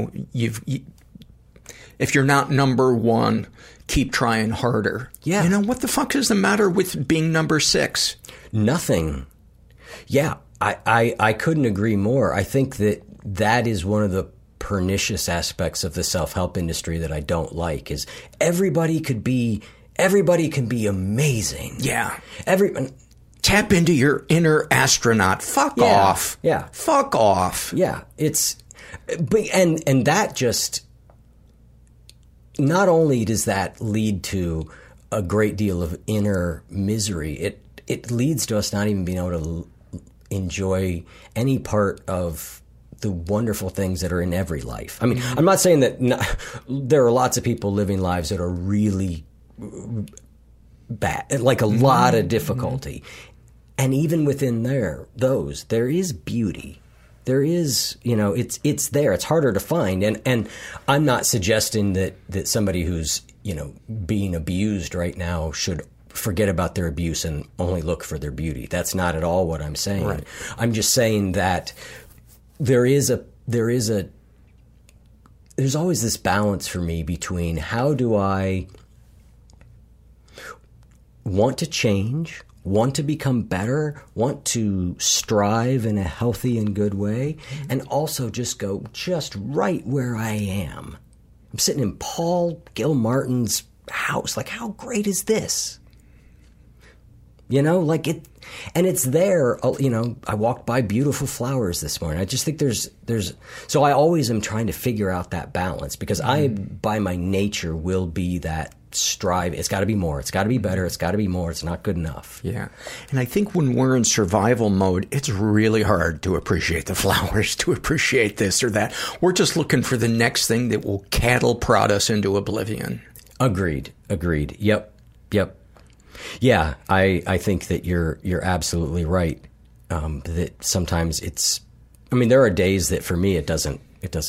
if you're not number one, keep trying harder. Yeah. What the fuck is the matter with being number 6? Nothing. Yeah. I couldn't agree more. I think that is one of the pernicious aspects of the self-help industry that I don't like, is everybody can be amazing. Yeah. Tap into your inner astronaut. Fuck off. Yeah. Fuck off. Yeah. And that just, not only does that lead to a great deal of inner misery, it leads to us not even being able to enjoy any part of the wonderful things that are in every life. I mean, I'm not saying that there are lots of people living lives that are really bad, like a lot of difficulty. And even within there is beauty. There is, it's there. It's harder to find. And I'm not suggesting that somebody who's, being abused right now should forget about their abuse and only look for their beauty. That's not at all what I'm saying. there's always this balance for me between how do I want to change, want to become better, want to strive in a healthy and good way, and also just go just right where I am. I'm sitting in Paul Gilmartin's house. Like, how great is this? You know, like it, and it's there. You know, I walked by beautiful flowers this morning. I just think there's. So I always am trying to figure out that balance, because I, by my nature, will be that strive. It's got to be more. It's got to be better. It's got to be more. It's not good enough. Yeah. And I think when we're in survival mode, it's really hard to appreciate the flowers, to appreciate this or that. We're just looking for the next thing that will cattle prod us into oblivion. Agreed. Yep. Yeah, I think that you're absolutely right. That sometimes it's, I mean, there are days that for me it doesn't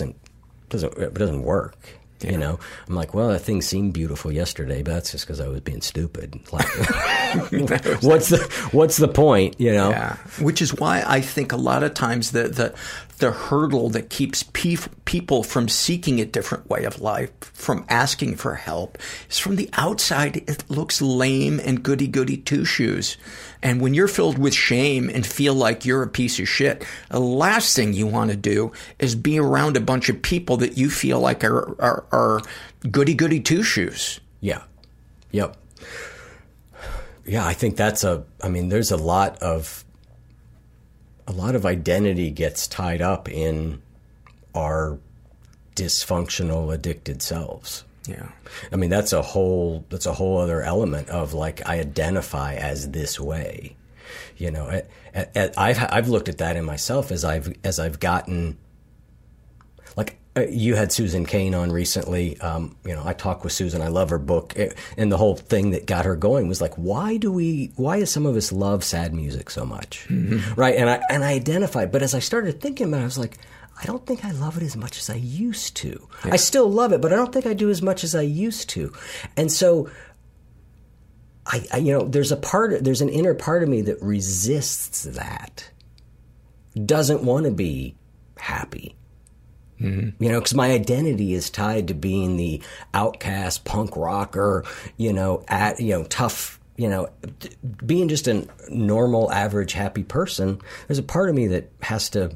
work. Yeah. You know, I'm like, well, that thing seemed beautiful yesterday, but that's just because I was being stupid. Like, what's the point? You know, yeah. Which is why I think a lot of times the hurdle that keeps people from seeking a different way of life, from asking for help, is from the outside. It looks lame and goody two shoes. And when you're filled with shame and feel like you're a piece of shit, the last thing you want to do is be around a bunch of people that you feel like are goody two shoes. Yeah. Yep. Yeah, I think there's a lot of identity gets tied up in our dysfunctional, addicted selves. Yeah. I mean, that's a whole other element of, like, I identify as this way. You know, I've looked at that in myself as I've gotten, like, you had Susan Cain on recently. You know, I talked with Susan. I love her book. And the whole thing that got her going was like, why do some of us love sad music so much? Mm-hmm. Right. And I identified. But as I started thinking about it, I was like, I don't think I love it as much as I used to. Yeah. I still love it, but I don't think I do as much as I used to. And so I you know, there's an inner part of me that resists that. Doesn't want to be happy. Mm-hmm. You know, because my identity is tied to being the outcast punk rocker, you know, tough, you know, being just a normal, average, happy person. There's a part of me that has to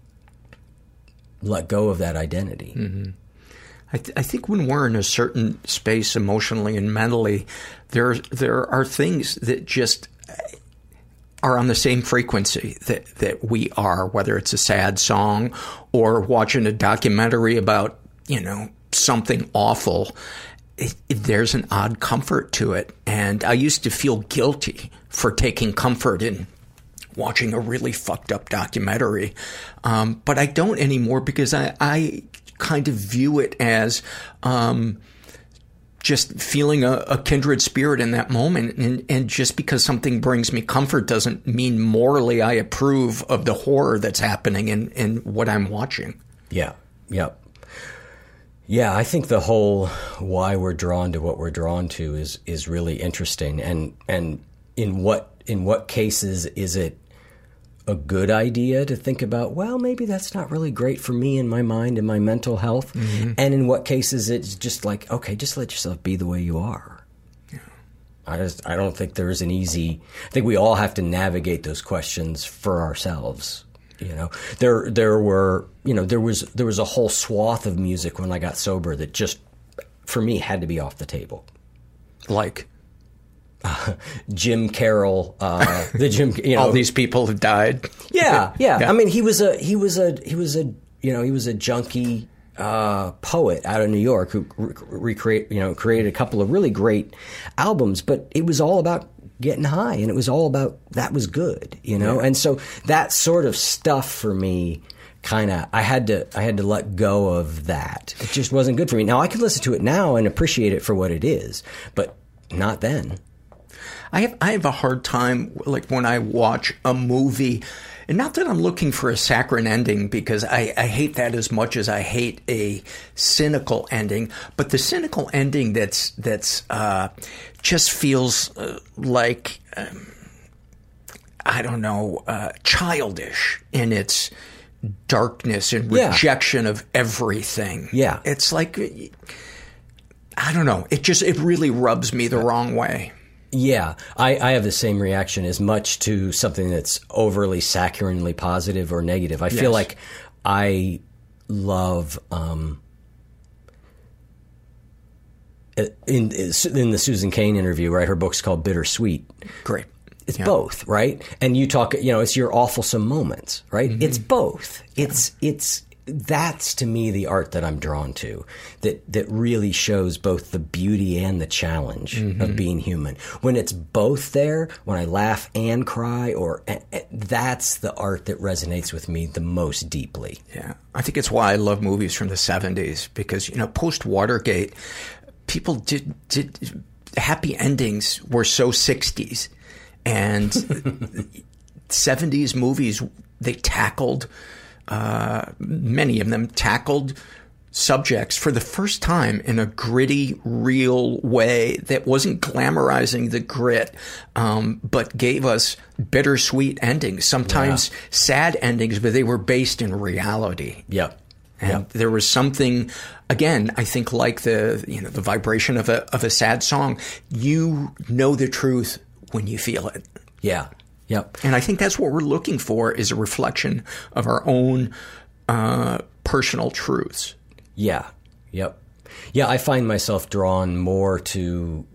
let go of that identity. Mm-hmm. I think when we're in a certain space emotionally and mentally, there are things that just are on the same frequency that we are, whether it's a sad song or watching a documentary about, you know, something awful. There's an odd comfort to it. And I used to feel guilty for taking comfort in watching a really fucked up documentary. But I don't anymore, because I kind of view it as just feeling a kindred spirit in that moment. And just because something brings me comfort doesn't mean morally I approve of the horror that's happening in what I'm watching. Yeah. Yep. Yeah, I think the whole why we're drawn to what we're drawn to is really interesting. And in what cases is it a good idea to think about, well, maybe that's not really great for me and my mind and my mental health? Mm-hmm. And in what cases it's just like, okay, just let yourself be the way you are. Yeah. I don't think there's an easy, I think we all have to navigate those questions for ourselves. You know, there was a whole swath of music when I got sober that just, for me, had to be off the table. Like? Jim Carroll, you know, all these people have died. Yeah. I mean, he was a junkie poet out of New York who created a couple of really great albums, but it was all about getting high, and it was all about that was good, you know. Yeah. And so that sort of stuff for me, kind of, I had to let go of that. It just wasn't good for me. Now I can listen to it now and appreciate it for what it is, but not then. I have a hard time, like, when I watch a movie, and not that I'm looking for a saccharine ending, because I hate that as much as I hate a cynical ending, but the cynical ending that's just feels like, I don't know, childish in its darkness and rejection of everything. Yeah. It's like, I don't know. It really rubs me the wrong way. Yeah, I have the same reaction as much to something that's overly saccharinely positive or negative. I feel like I love in the Susan Cain interview, right? Her book's called Bittersweet. Great. It's both, right? And you talk, it's your awfulsome moments, right? Mm-hmm. It's both. That's to me the art that I'm drawn to, that really shows both the beauty and the challenge of being human. When it's both there, when I laugh and cry, that's the art that resonates with me the most deeply. Yeah. I think it's why I love movies from the 70s, because, post Watergate, people did happy endings were so 60s, and 70s movies, they tackled many of them tackled subjects for the first time in a gritty, real way that wasn't glamorizing the grit, but gave us bittersweet endings, sometimes sad endings, but they were based in reality. Yep. And there was something, again, I think like the vibration of a sad song. You know the truth when you feel it. Yeah. Yep. And I think that's what we're looking for, is a reflection of our own personal truths. Yeah. Yep. Yeah, I find myself drawn more to,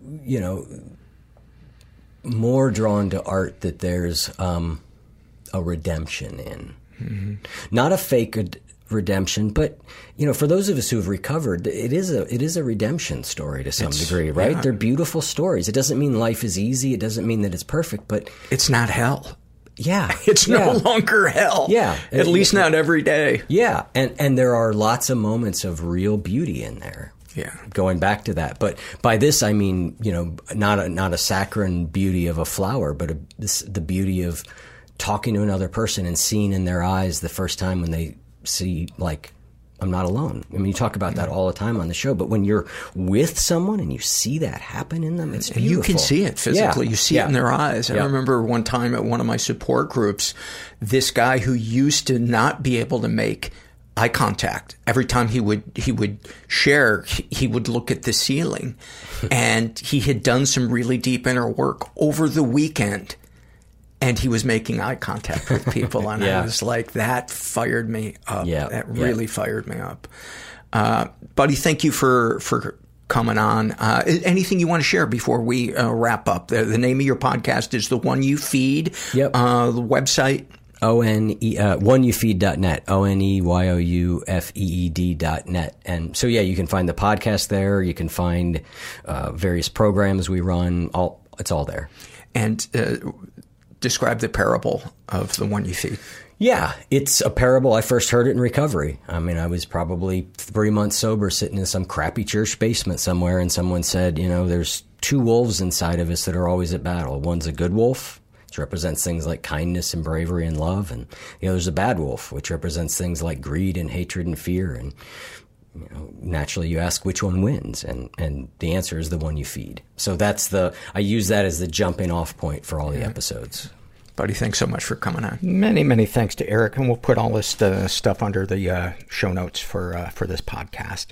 more drawn to art that there's a redemption in. Mm-hmm. Not a fake redemption, but for those of us who have recovered, it is a redemption story to some degree, right? Yeah. They're beautiful stories. It doesn't mean life is easy. It doesn't mean that it's perfect, but it's not hell. Yeah. It's no longer hell. Yeah. At least not every day. Yeah. And there are lots of moments of real beauty in there. Yeah. Going back to that. But by this, I mean, not a saccharine beauty of a flower, but the beauty of talking to another person and seeing in their eyes the first time when they see, like, I'm not alone. I mean, you talk about that all the time on the show, but when you're with someone and you see that happen in them, it's beautiful. You can see it physically. You see it in their eyes. I remember one time at one of my support groups, this guy who used to not be able to make eye contact. Every time he would share, he would look at the ceiling. And he had done some really deep inner work over the weekend. And he was making eye contact with people, and I was like, that fired me up. Yeah. That really fired me up. Buddy, thank you for coming on. Anything you want to share before we wrap up? The name of your podcast is The One You Feed. Yep. The website? oneyoufeed.net, oneyoufeed.net. And so, you can find the podcast there. You can find various programs we run. It's all there. And describe the parable of the one you feed. Yeah, it's a parable. I first heard it in recovery. I mean, I was probably 3 months sober, sitting in some crappy church basement somewhere, and someone said, there's two wolves inside of us that are always at battle. One's a good wolf, which represents things like kindness and bravery and love, and the other's a bad wolf, which represents things like greed and hatred and fear. And naturally you ask which one wins, and the answer is the one you feed. So I use that as the jumping off point for all the episodes. Buddy, thanks so much for coming on. Many, many thanks to Eric, and we'll put all this stuff under the show notes for this podcast.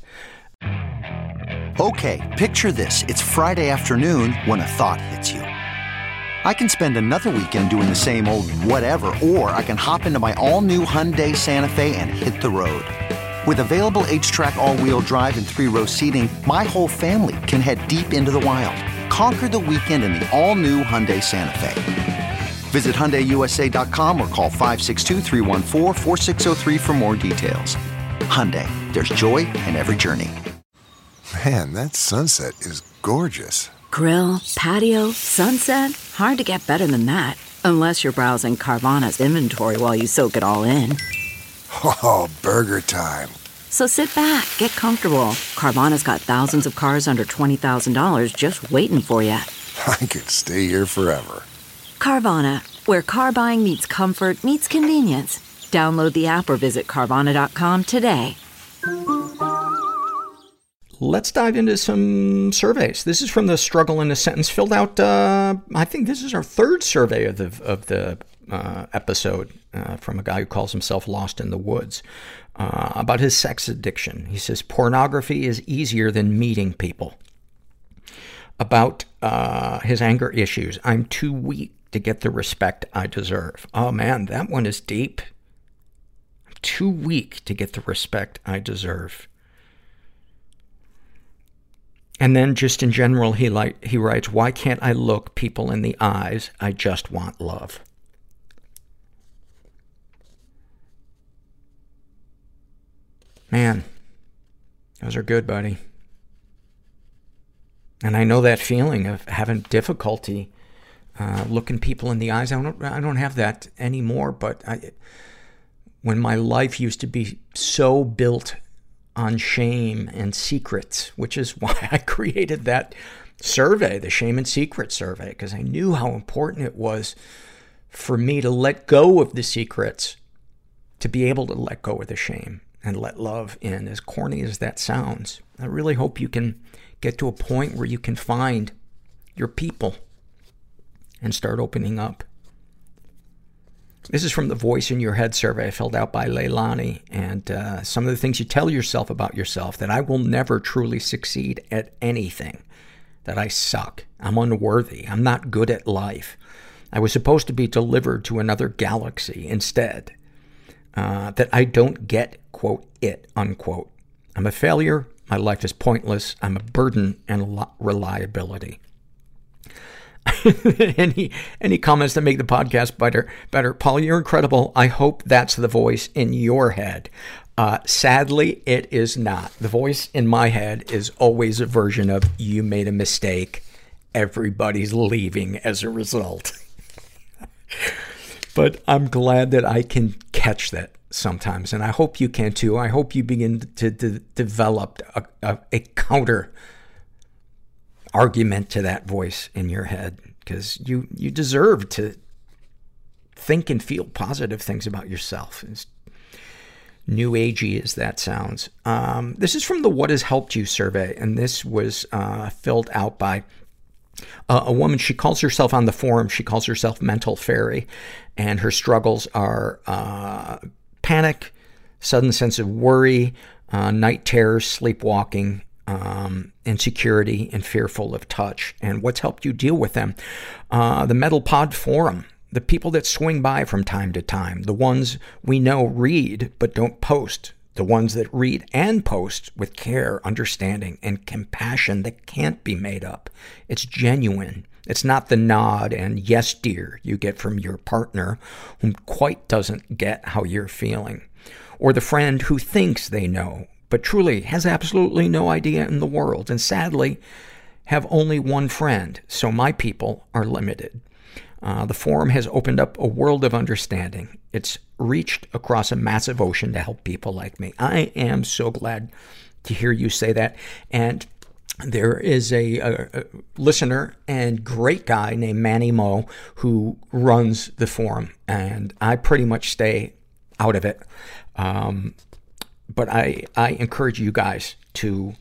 Okay, picture this. It's Friday afternoon when a thought hits you. I can spend another weekend doing the same old whatever, or I can hop into my all-new Hyundai Santa Fe and hit the road. With available H-Track all-wheel drive and 3-row seating, my whole family can head deep into the wild. Conquer the weekend in the all-new Hyundai Santa Fe. Visit HyundaiUSA.com or call 562-314-4603 for more details. Hyundai, there's joy in every journey. Man, that sunset is gorgeous. Grill, patio, sunset. Hard to get better than that. Unless you're browsing Carvana's inventory while you soak it all in. Oh, burger time. So sit back, get comfortable. Carvana's got thousands of cars under $20,000 just waiting for you. I could stay here forever. Carvana, where car buying meets comfort, meets convenience. Download the app or visit Carvana.com today. Let's dive into some surveys. This is from the Struggle in a Sentence, filled out, I think this is our third survey of the episode from a guy who calls himself Lost in the Woods about his sex addiction. He says, pornography is easier than meeting people. About his anger issues, I'm too weak to get the respect I deserve. Oh man, that one is deep. I'm too weak to get the respect I deserve. And then just in general, he writes, why can't I look people in the eyes? I just want love. Man, those are good, buddy. And I know that feeling of having difficulty looking people in the eyes. I don't have that anymore, but when my life used to be so built on shame and secrets, which is why I created that survey, the Shame and Secret survey, because I knew how important it was for me to let go of the secrets, to be able to let go of the shame and let love in, as corny as that sounds. I really hope you can get to a point where you can find your people and start opening up. This is from the Voice in Your Head survey filled out by Leilani. And some of the things you tell yourself about yourself: that I will never truly succeed at anything, that I suck, I'm unworthy, I'm not good at life, I was supposed to be delivered to another galaxy instead, that I don't get, quote, it, unquote. I'm a failure, my life is pointless, I'm a burden and reliability. Any comments that make the podcast better? Paul, you're incredible. I hope that's the voice in your head. Sadly, it is not. The voice in my head is always a version of, you made a mistake, everybody's leaving as a result. But I'm glad that I can catch that sometimes, and I hope you can too. I hope you begin to develop a counter argument to that voice in your head, because you deserve to think and feel positive things about yourself, as new agey as that sounds. This is from the What Has Helped You survey, and this was filled out by a woman. She calls herself, on the forum, she calls herself Mental Fairy, and her struggles are panic, sudden sense of worry, night terrors, sleepwalking, insecurity, and fearful of touch. And what's helped you deal with them? The Metal Pod forum, the people that swing by from time to time, the ones we know read but don't post, the ones that read and post with care, understanding, and compassion that can't be made up. It's genuine. It's not the nod and yes dear you get from your partner, who quite doesn't get how you're feeling, or the friend who thinks they know but truly has absolutely no idea in the world, and sadly have only one friend, so my people are limited. The forum has opened up a world of understanding. It's reached across a massive ocean to help people like me. I am so glad to hear you say that. And there is a listener and great guy named Manny Mo who runs the forum, and I pretty much stay out of it. But I encourage you guys to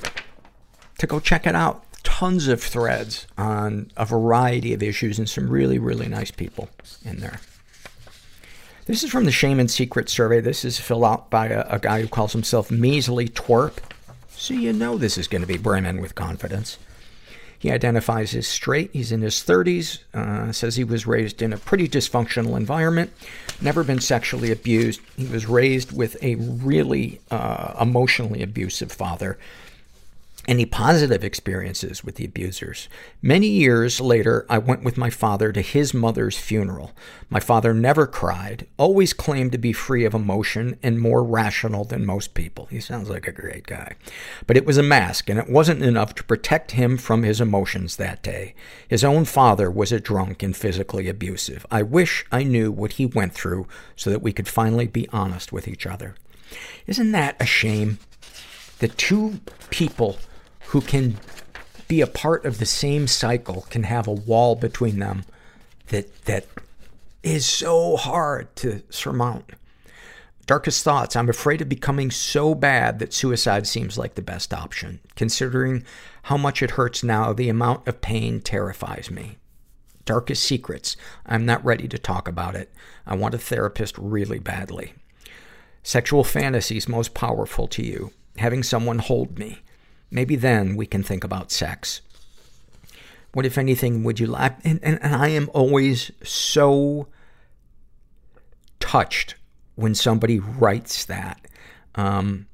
go check it out. Tons of threads on a variety of issues and some really, really nice people in there. This is from the Shame and Secret survey. This is filled out by a guy who calls himself Measly Twerp. So you know this is going to be brimming with confidence. He identifies as straight. He's in his 30s. Says he was raised in a pretty dysfunctional environment. Never been sexually abused. He was raised with a really emotionally abusive father. Any positive experiences with the abusers? Many years later, I went with my father to his mother's funeral. My father never cried, always claimed to be free of emotion and more rational than most people. He sounds like a great guy. But it was a mask, and it wasn't enough to protect him from his emotions that day. His own father was a drunk and physically abusive. I wish I knew what he went through so that we could finally be honest with each other. Isn't that a shame? The two people who can be a part of the same cycle can have a wall between them that is so hard to surmount. Darkest thoughts. I'm afraid of becoming so bad that suicide seems like the best option. Considering how much it hurts now, the amount of pain terrifies me. darkest secrets. I'm not ready to talk about it. I want a therapist really badly. Sexual fantasies most powerful to you. Having someone hold me. Maybe then we can think about sex. What, if anything, would you like? And I am always so touched when somebody writes that. And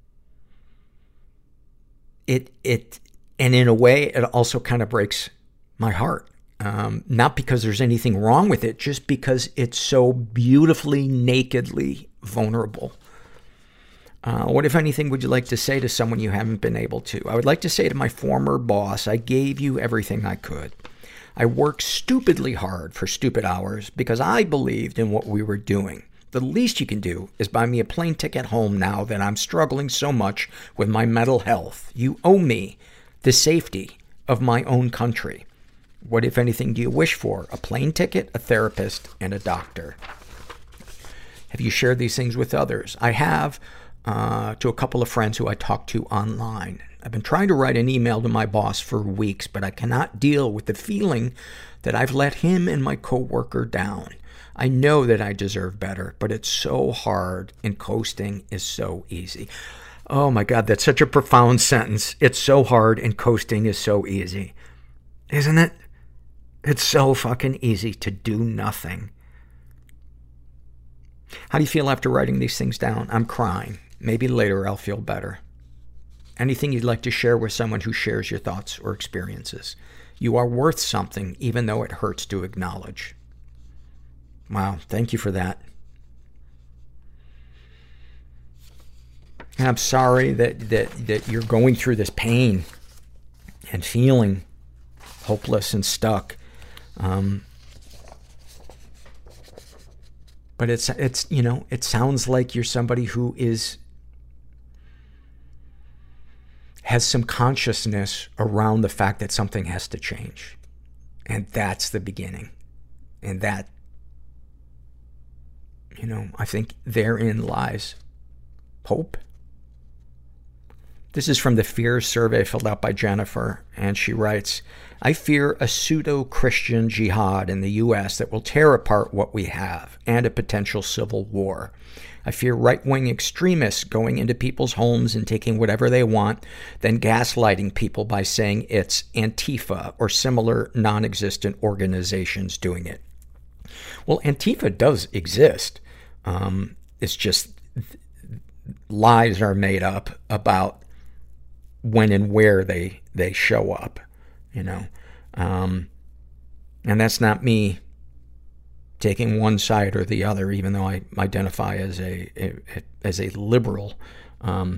in a way, it also kind of breaks my heart. Not because there's anything wrong with it, just because it's so beautifully, nakedly vulnerable. What, if anything, would you like to say to someone you haven't been able to? I would like to say to my former boss, I gave you everything I could. I worked stupidly hard for stupid hours because I believed in what we were doing. The least you can do is buy me a plane ticket home now that I'm struggling so much with my mental health. You owe me the safety of my own country. What, if anything, do you wish for? A plane ticket, a therapist, and a doctor. Have you shared these things with others? I have, to a couple of friends who I talk to online. I've been trying to write an email to my boss for weeks, but I cannot deal with the feeling that I've let him and my coworker down. I know that I deserve better, but it's so hard and coasting is so easy. Oh my God, that's such a profound sentence. It's so hard and coasting is so easy. Isn't it? It's so fucking easy to do nothing. How do you feel after writing these things down? I'm crying. Maybe later I'll feel better. Anything you'd like to share with someone who shares your thoughts or experiences? You are worth something, even though it hurts to acknowledge. Wow, thank you for that. And I'm sorry that you're going through this pain and feeling hopeless and stuck. But it's, you know, it sounds like you're somebody who has some consciousness around the fact that something has to change. And that's the beginning. And that, you know, I think therein lies hope. This is from the Fears survey filled out by Jennifer, and she writes, I fear a pseudo-Christian jihad in the U.S. that will tear apart what we have, and a potential civil war. I fear right-wing extremists going into people's homes and taking whatever they want, then gaslighting people by saying it's Antifa or similar non-existent organizations doing it. Well, Antifa does exist. It's just lies are made up about when and where they show up, you know. And that's not me taking one side or the other, even though I identify as a liberal. I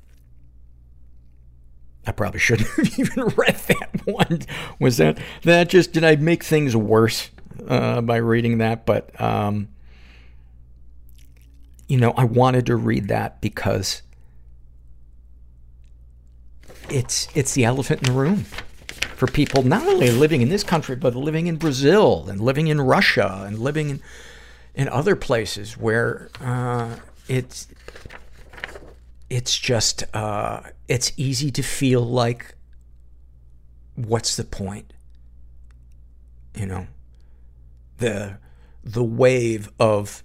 probably shouldn't have even read that one. Was that just, did I make things worse by reading that? But you know, I wanted to read that because it's the elephant in the room for people not only living in this country, but living in Brazil and living in Russia and living in other places where it's just it's easy to feel like, what's the point? You know, the wave of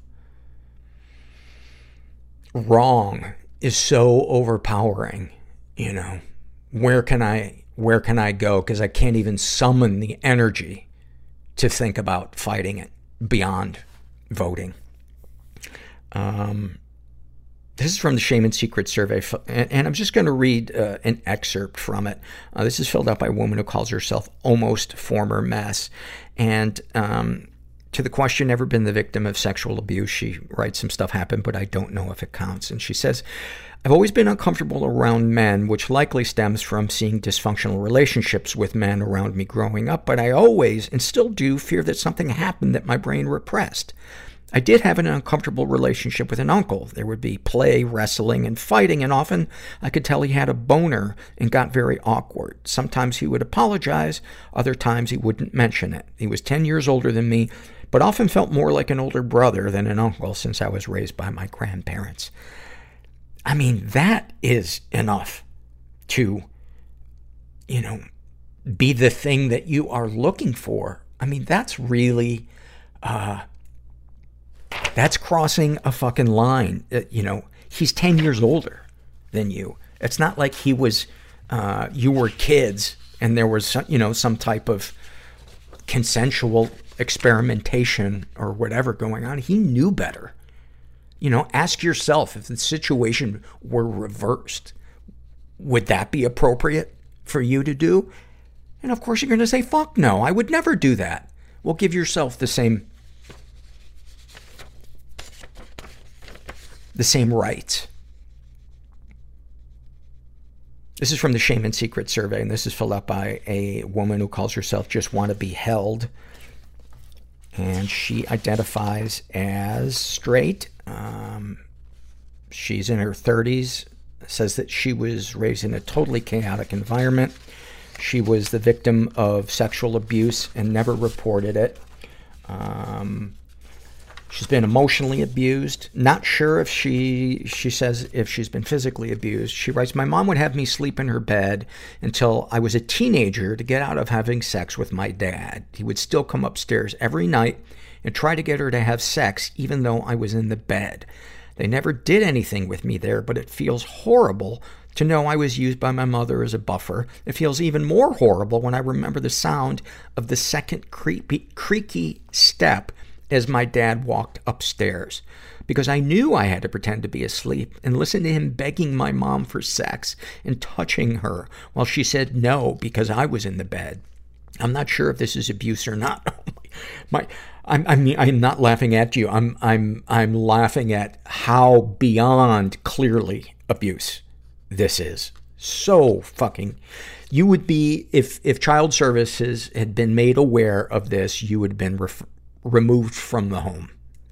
wrong is so overpowering, you know. Where can I go? 'Cause I can't even summon the energy to think about fighting it beyond voting. This is from the Shame and Secret survey, and I'm just going to read an excerpt from it. This is filled out by a woman who calls herself Almost Former Mess. And to the question, ever been the victim of sexual abuse, she writes, some stuff happened, but I don't know if it counts. And she says, I've always been uncomfortable around men, which likely stems from seeing dysfunctional relationships with men around me growing up, but I always, and still do, fear that something happened that my brain repressed. I did have an uncomfortable relationship with an uncle. There would be play, wrestling, and fighting, and often I could tell he had a boner and got very awkward. Sometimes he would apologize, other times he wouldn't mention it. He was 10 years older than me, but often felt more like an older brother than an uncle since I was raised by my grandparents. I mean, that is enough to, you know, be the thing that you are looking for. I mean, that's really, that's crossing a fucking line. You know, he's 10 years older than you. It's not like he was, you were kids and there was some, you know, some type of consensual experimentation or whatever going on. He knew better. You know, ask yourself, if the situation were reversed, would that be appropriate for you to do? And of course you're going to say, fuck no, I would never do that. Well, give yourself the same rights. This is from the Shame and Secret survey, and this is filled out by a woman who calls herself Just Want to Be Held. And she identifies as straight. She's in her 30s, says that she was raised in a totally chaotic environment. She was the victim of sexual abuse and never reported it. She's been emotionally abused. Not sure if she says if she's been physically abused. She writes, my mom would have me sleep in her bed until I was a teenager to get out of having sex with my dad. He would still come upstairs every night and try to get her to have sex even though I was in the bed. They never did anything with me there, but it feels horrible to know I was used by my mother as a buffer. It feels even more horrible when I remember the sound of the second creaky step as my dad walked upstairs. Because I knew I had to pretend to be asleep and listen to him begging my mom for sex and touching her while she said no because I was in the bed. I'm not sure if this is abuse or not. I'm not laughing at you. I'm laughing at how beyond clearly abuse this is. So fucking, you would be, if child services had been made aware of this, you would have been removed from the home.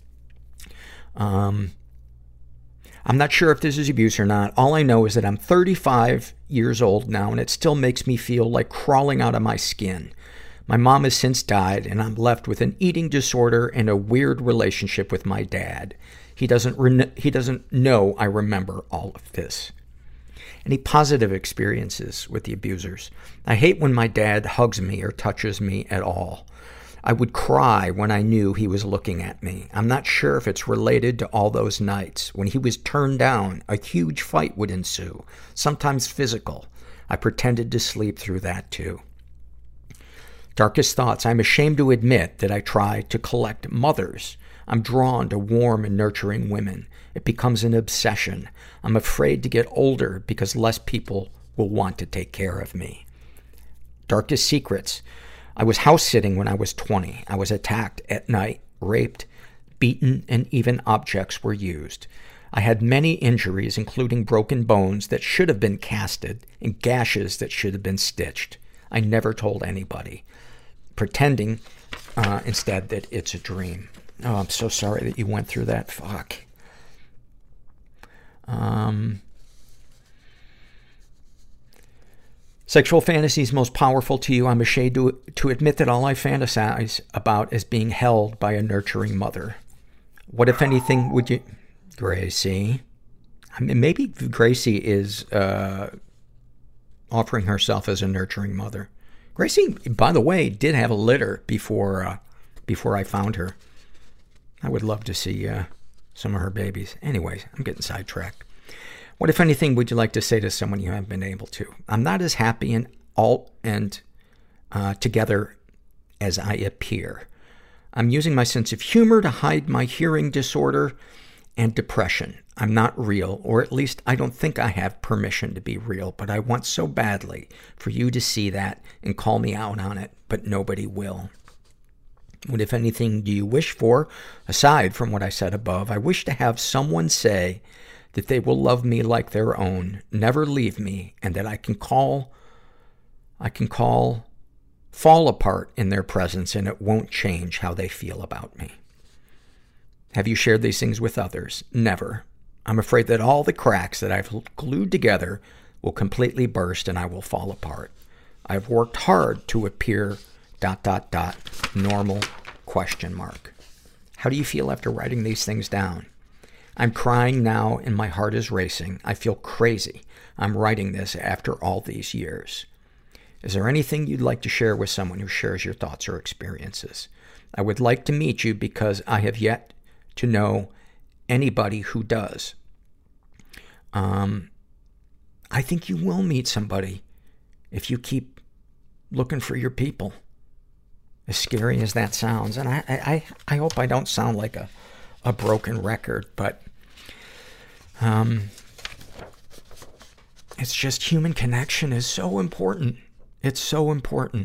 I'm not sure if this is abuse or not. All I know is that I'm 35 years old now, and it still makes me feel like crawling out of my skin. My mom has since died, and I'm left with an eating disorder and a weird relationship with my dad. He doesn't know I remember all of this. Any positive experiences with the abusers? I hate when my dad hugs me or touches me at all. I would cry when I knew he was looking at me. I'm not sure if it's related to all those nights. When he was turned down, a huge fight would ensue, sometimes physical. I pretended to sleep through that too. Darkest thoughts. I'm ashamed to admit that I try to collect mothers. I'm drawn to warm and nurturing women. It becomes an obsession. I'm afraid to get older because less people will want to take care of me. Darkest secrets. I was house sitting when I was 20. I was attacked at night, raped, beaten, and even objects were used. I had many injuries, including broken bones that should have been casted and gashes that should have been stitched. I never told anybody, pretending instead that it's a dream. Oh, I'm so sorry that you went through that. Fuck. Sexual fantasies most powerful to you. I'm ashamed to admit that all I fantasize about is being held by a nurturing mother. What, if anything, would you... Gracie. I mean, maybe Gracie is offering herself as a nurturing mother. Gracie, by the way, did have a litter before I found her. I would love to see some of her babies. Anyways, I'm getting sidetracked. What, if anything, would you like to say to someone you haven't been able to? I'm not as happy and together as I appear. I'm using my sense of humor to hide my hearing disorder and depression. I'm not real, or at least I don't think I have permission to be real, but I want so badly for you to see that and call me out on it, but nobody will. What, if anything, do you wish for? Aside from what I said above, I wish to have someone say that they will love me like their own, never leave me, and that I can fall apart in their presence and it won't change how they feel about me. Have you shared these things with others? Never. I'm afraid that all the cracks that I've glued together will completely burst and I will fall apart. I've worked hard to appear ... normal ? How do you feel after writing these things down? I'm crying now and my heart is racing. I feel crazy. I'm writing this after all these years. Is there anything you'd like to share with someone who shares your thoughts or experiences? I would like to meet you because I have yet to know anybody who does. I think you will meet somebody if you keep looking for your people. As scary as that sounds. And I hope I don't sound like a broken record, but it's just human connection is so important. It's so important.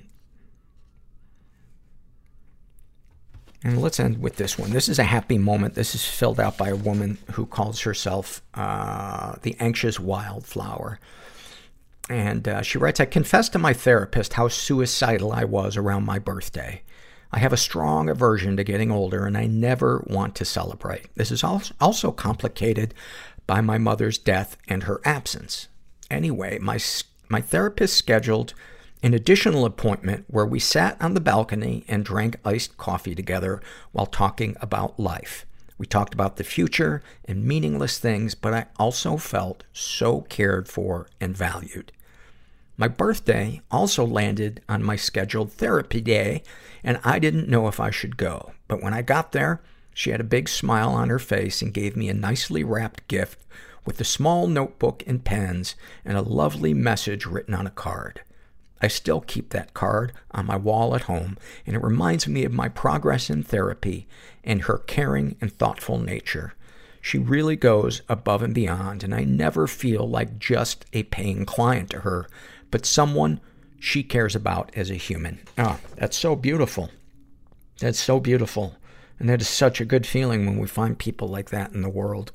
And let's end with this one. This is a happy moment. This is filled out by a woman who calls herself the Anxious Wildflower. And she writes, I confessed to my therapist how suicidal I was around my birthday. I have a strong aversion to getting older, and I never want to celebrate. This is also complicated by my mother's death and her absence. Anyway, my therapist scheduled an additional appointment where we sat on the balcony and drank iced coffee together while talking about life. We talked about the future and meaningless things, but I also felt so cared for and valued. My birthday also landed on my scheduled therapy day, and I didn't know if I should go. But when I got there, she had a big smile on her face and gave me a nicely wrapped gift with a small notebook and pens and a lovely message written on a card. I still keep that card on my wall at home, and it reminds me of my progress in therapy and her caring and thoughtful nature. She really goes above and beyond, and I never feel like just a paying client to her, but someone she cares about as a human. Oh, that's so beautiful. That's so beautiful. And that is such a good feeling when we find people like that in the world.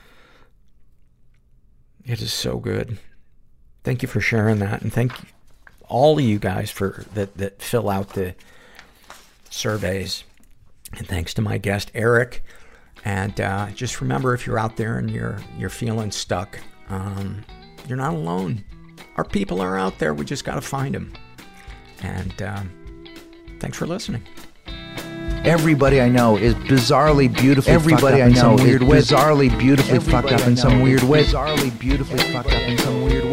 It is so good. Thank you for sharing that, and thank you all of you guys for that fill out the surveys. And thanks to my guest, Eric. And just remember, if you're out there and you're feeling stuck, you're not alone. Our people are out there. We just got to find them. And thanks for listening. Everybody I know is bizarrely beautifully fucked up in some weird way. Bizarrely beautifully fucked up in some weird way. Bizarrely beautifully fucked up in some weird way.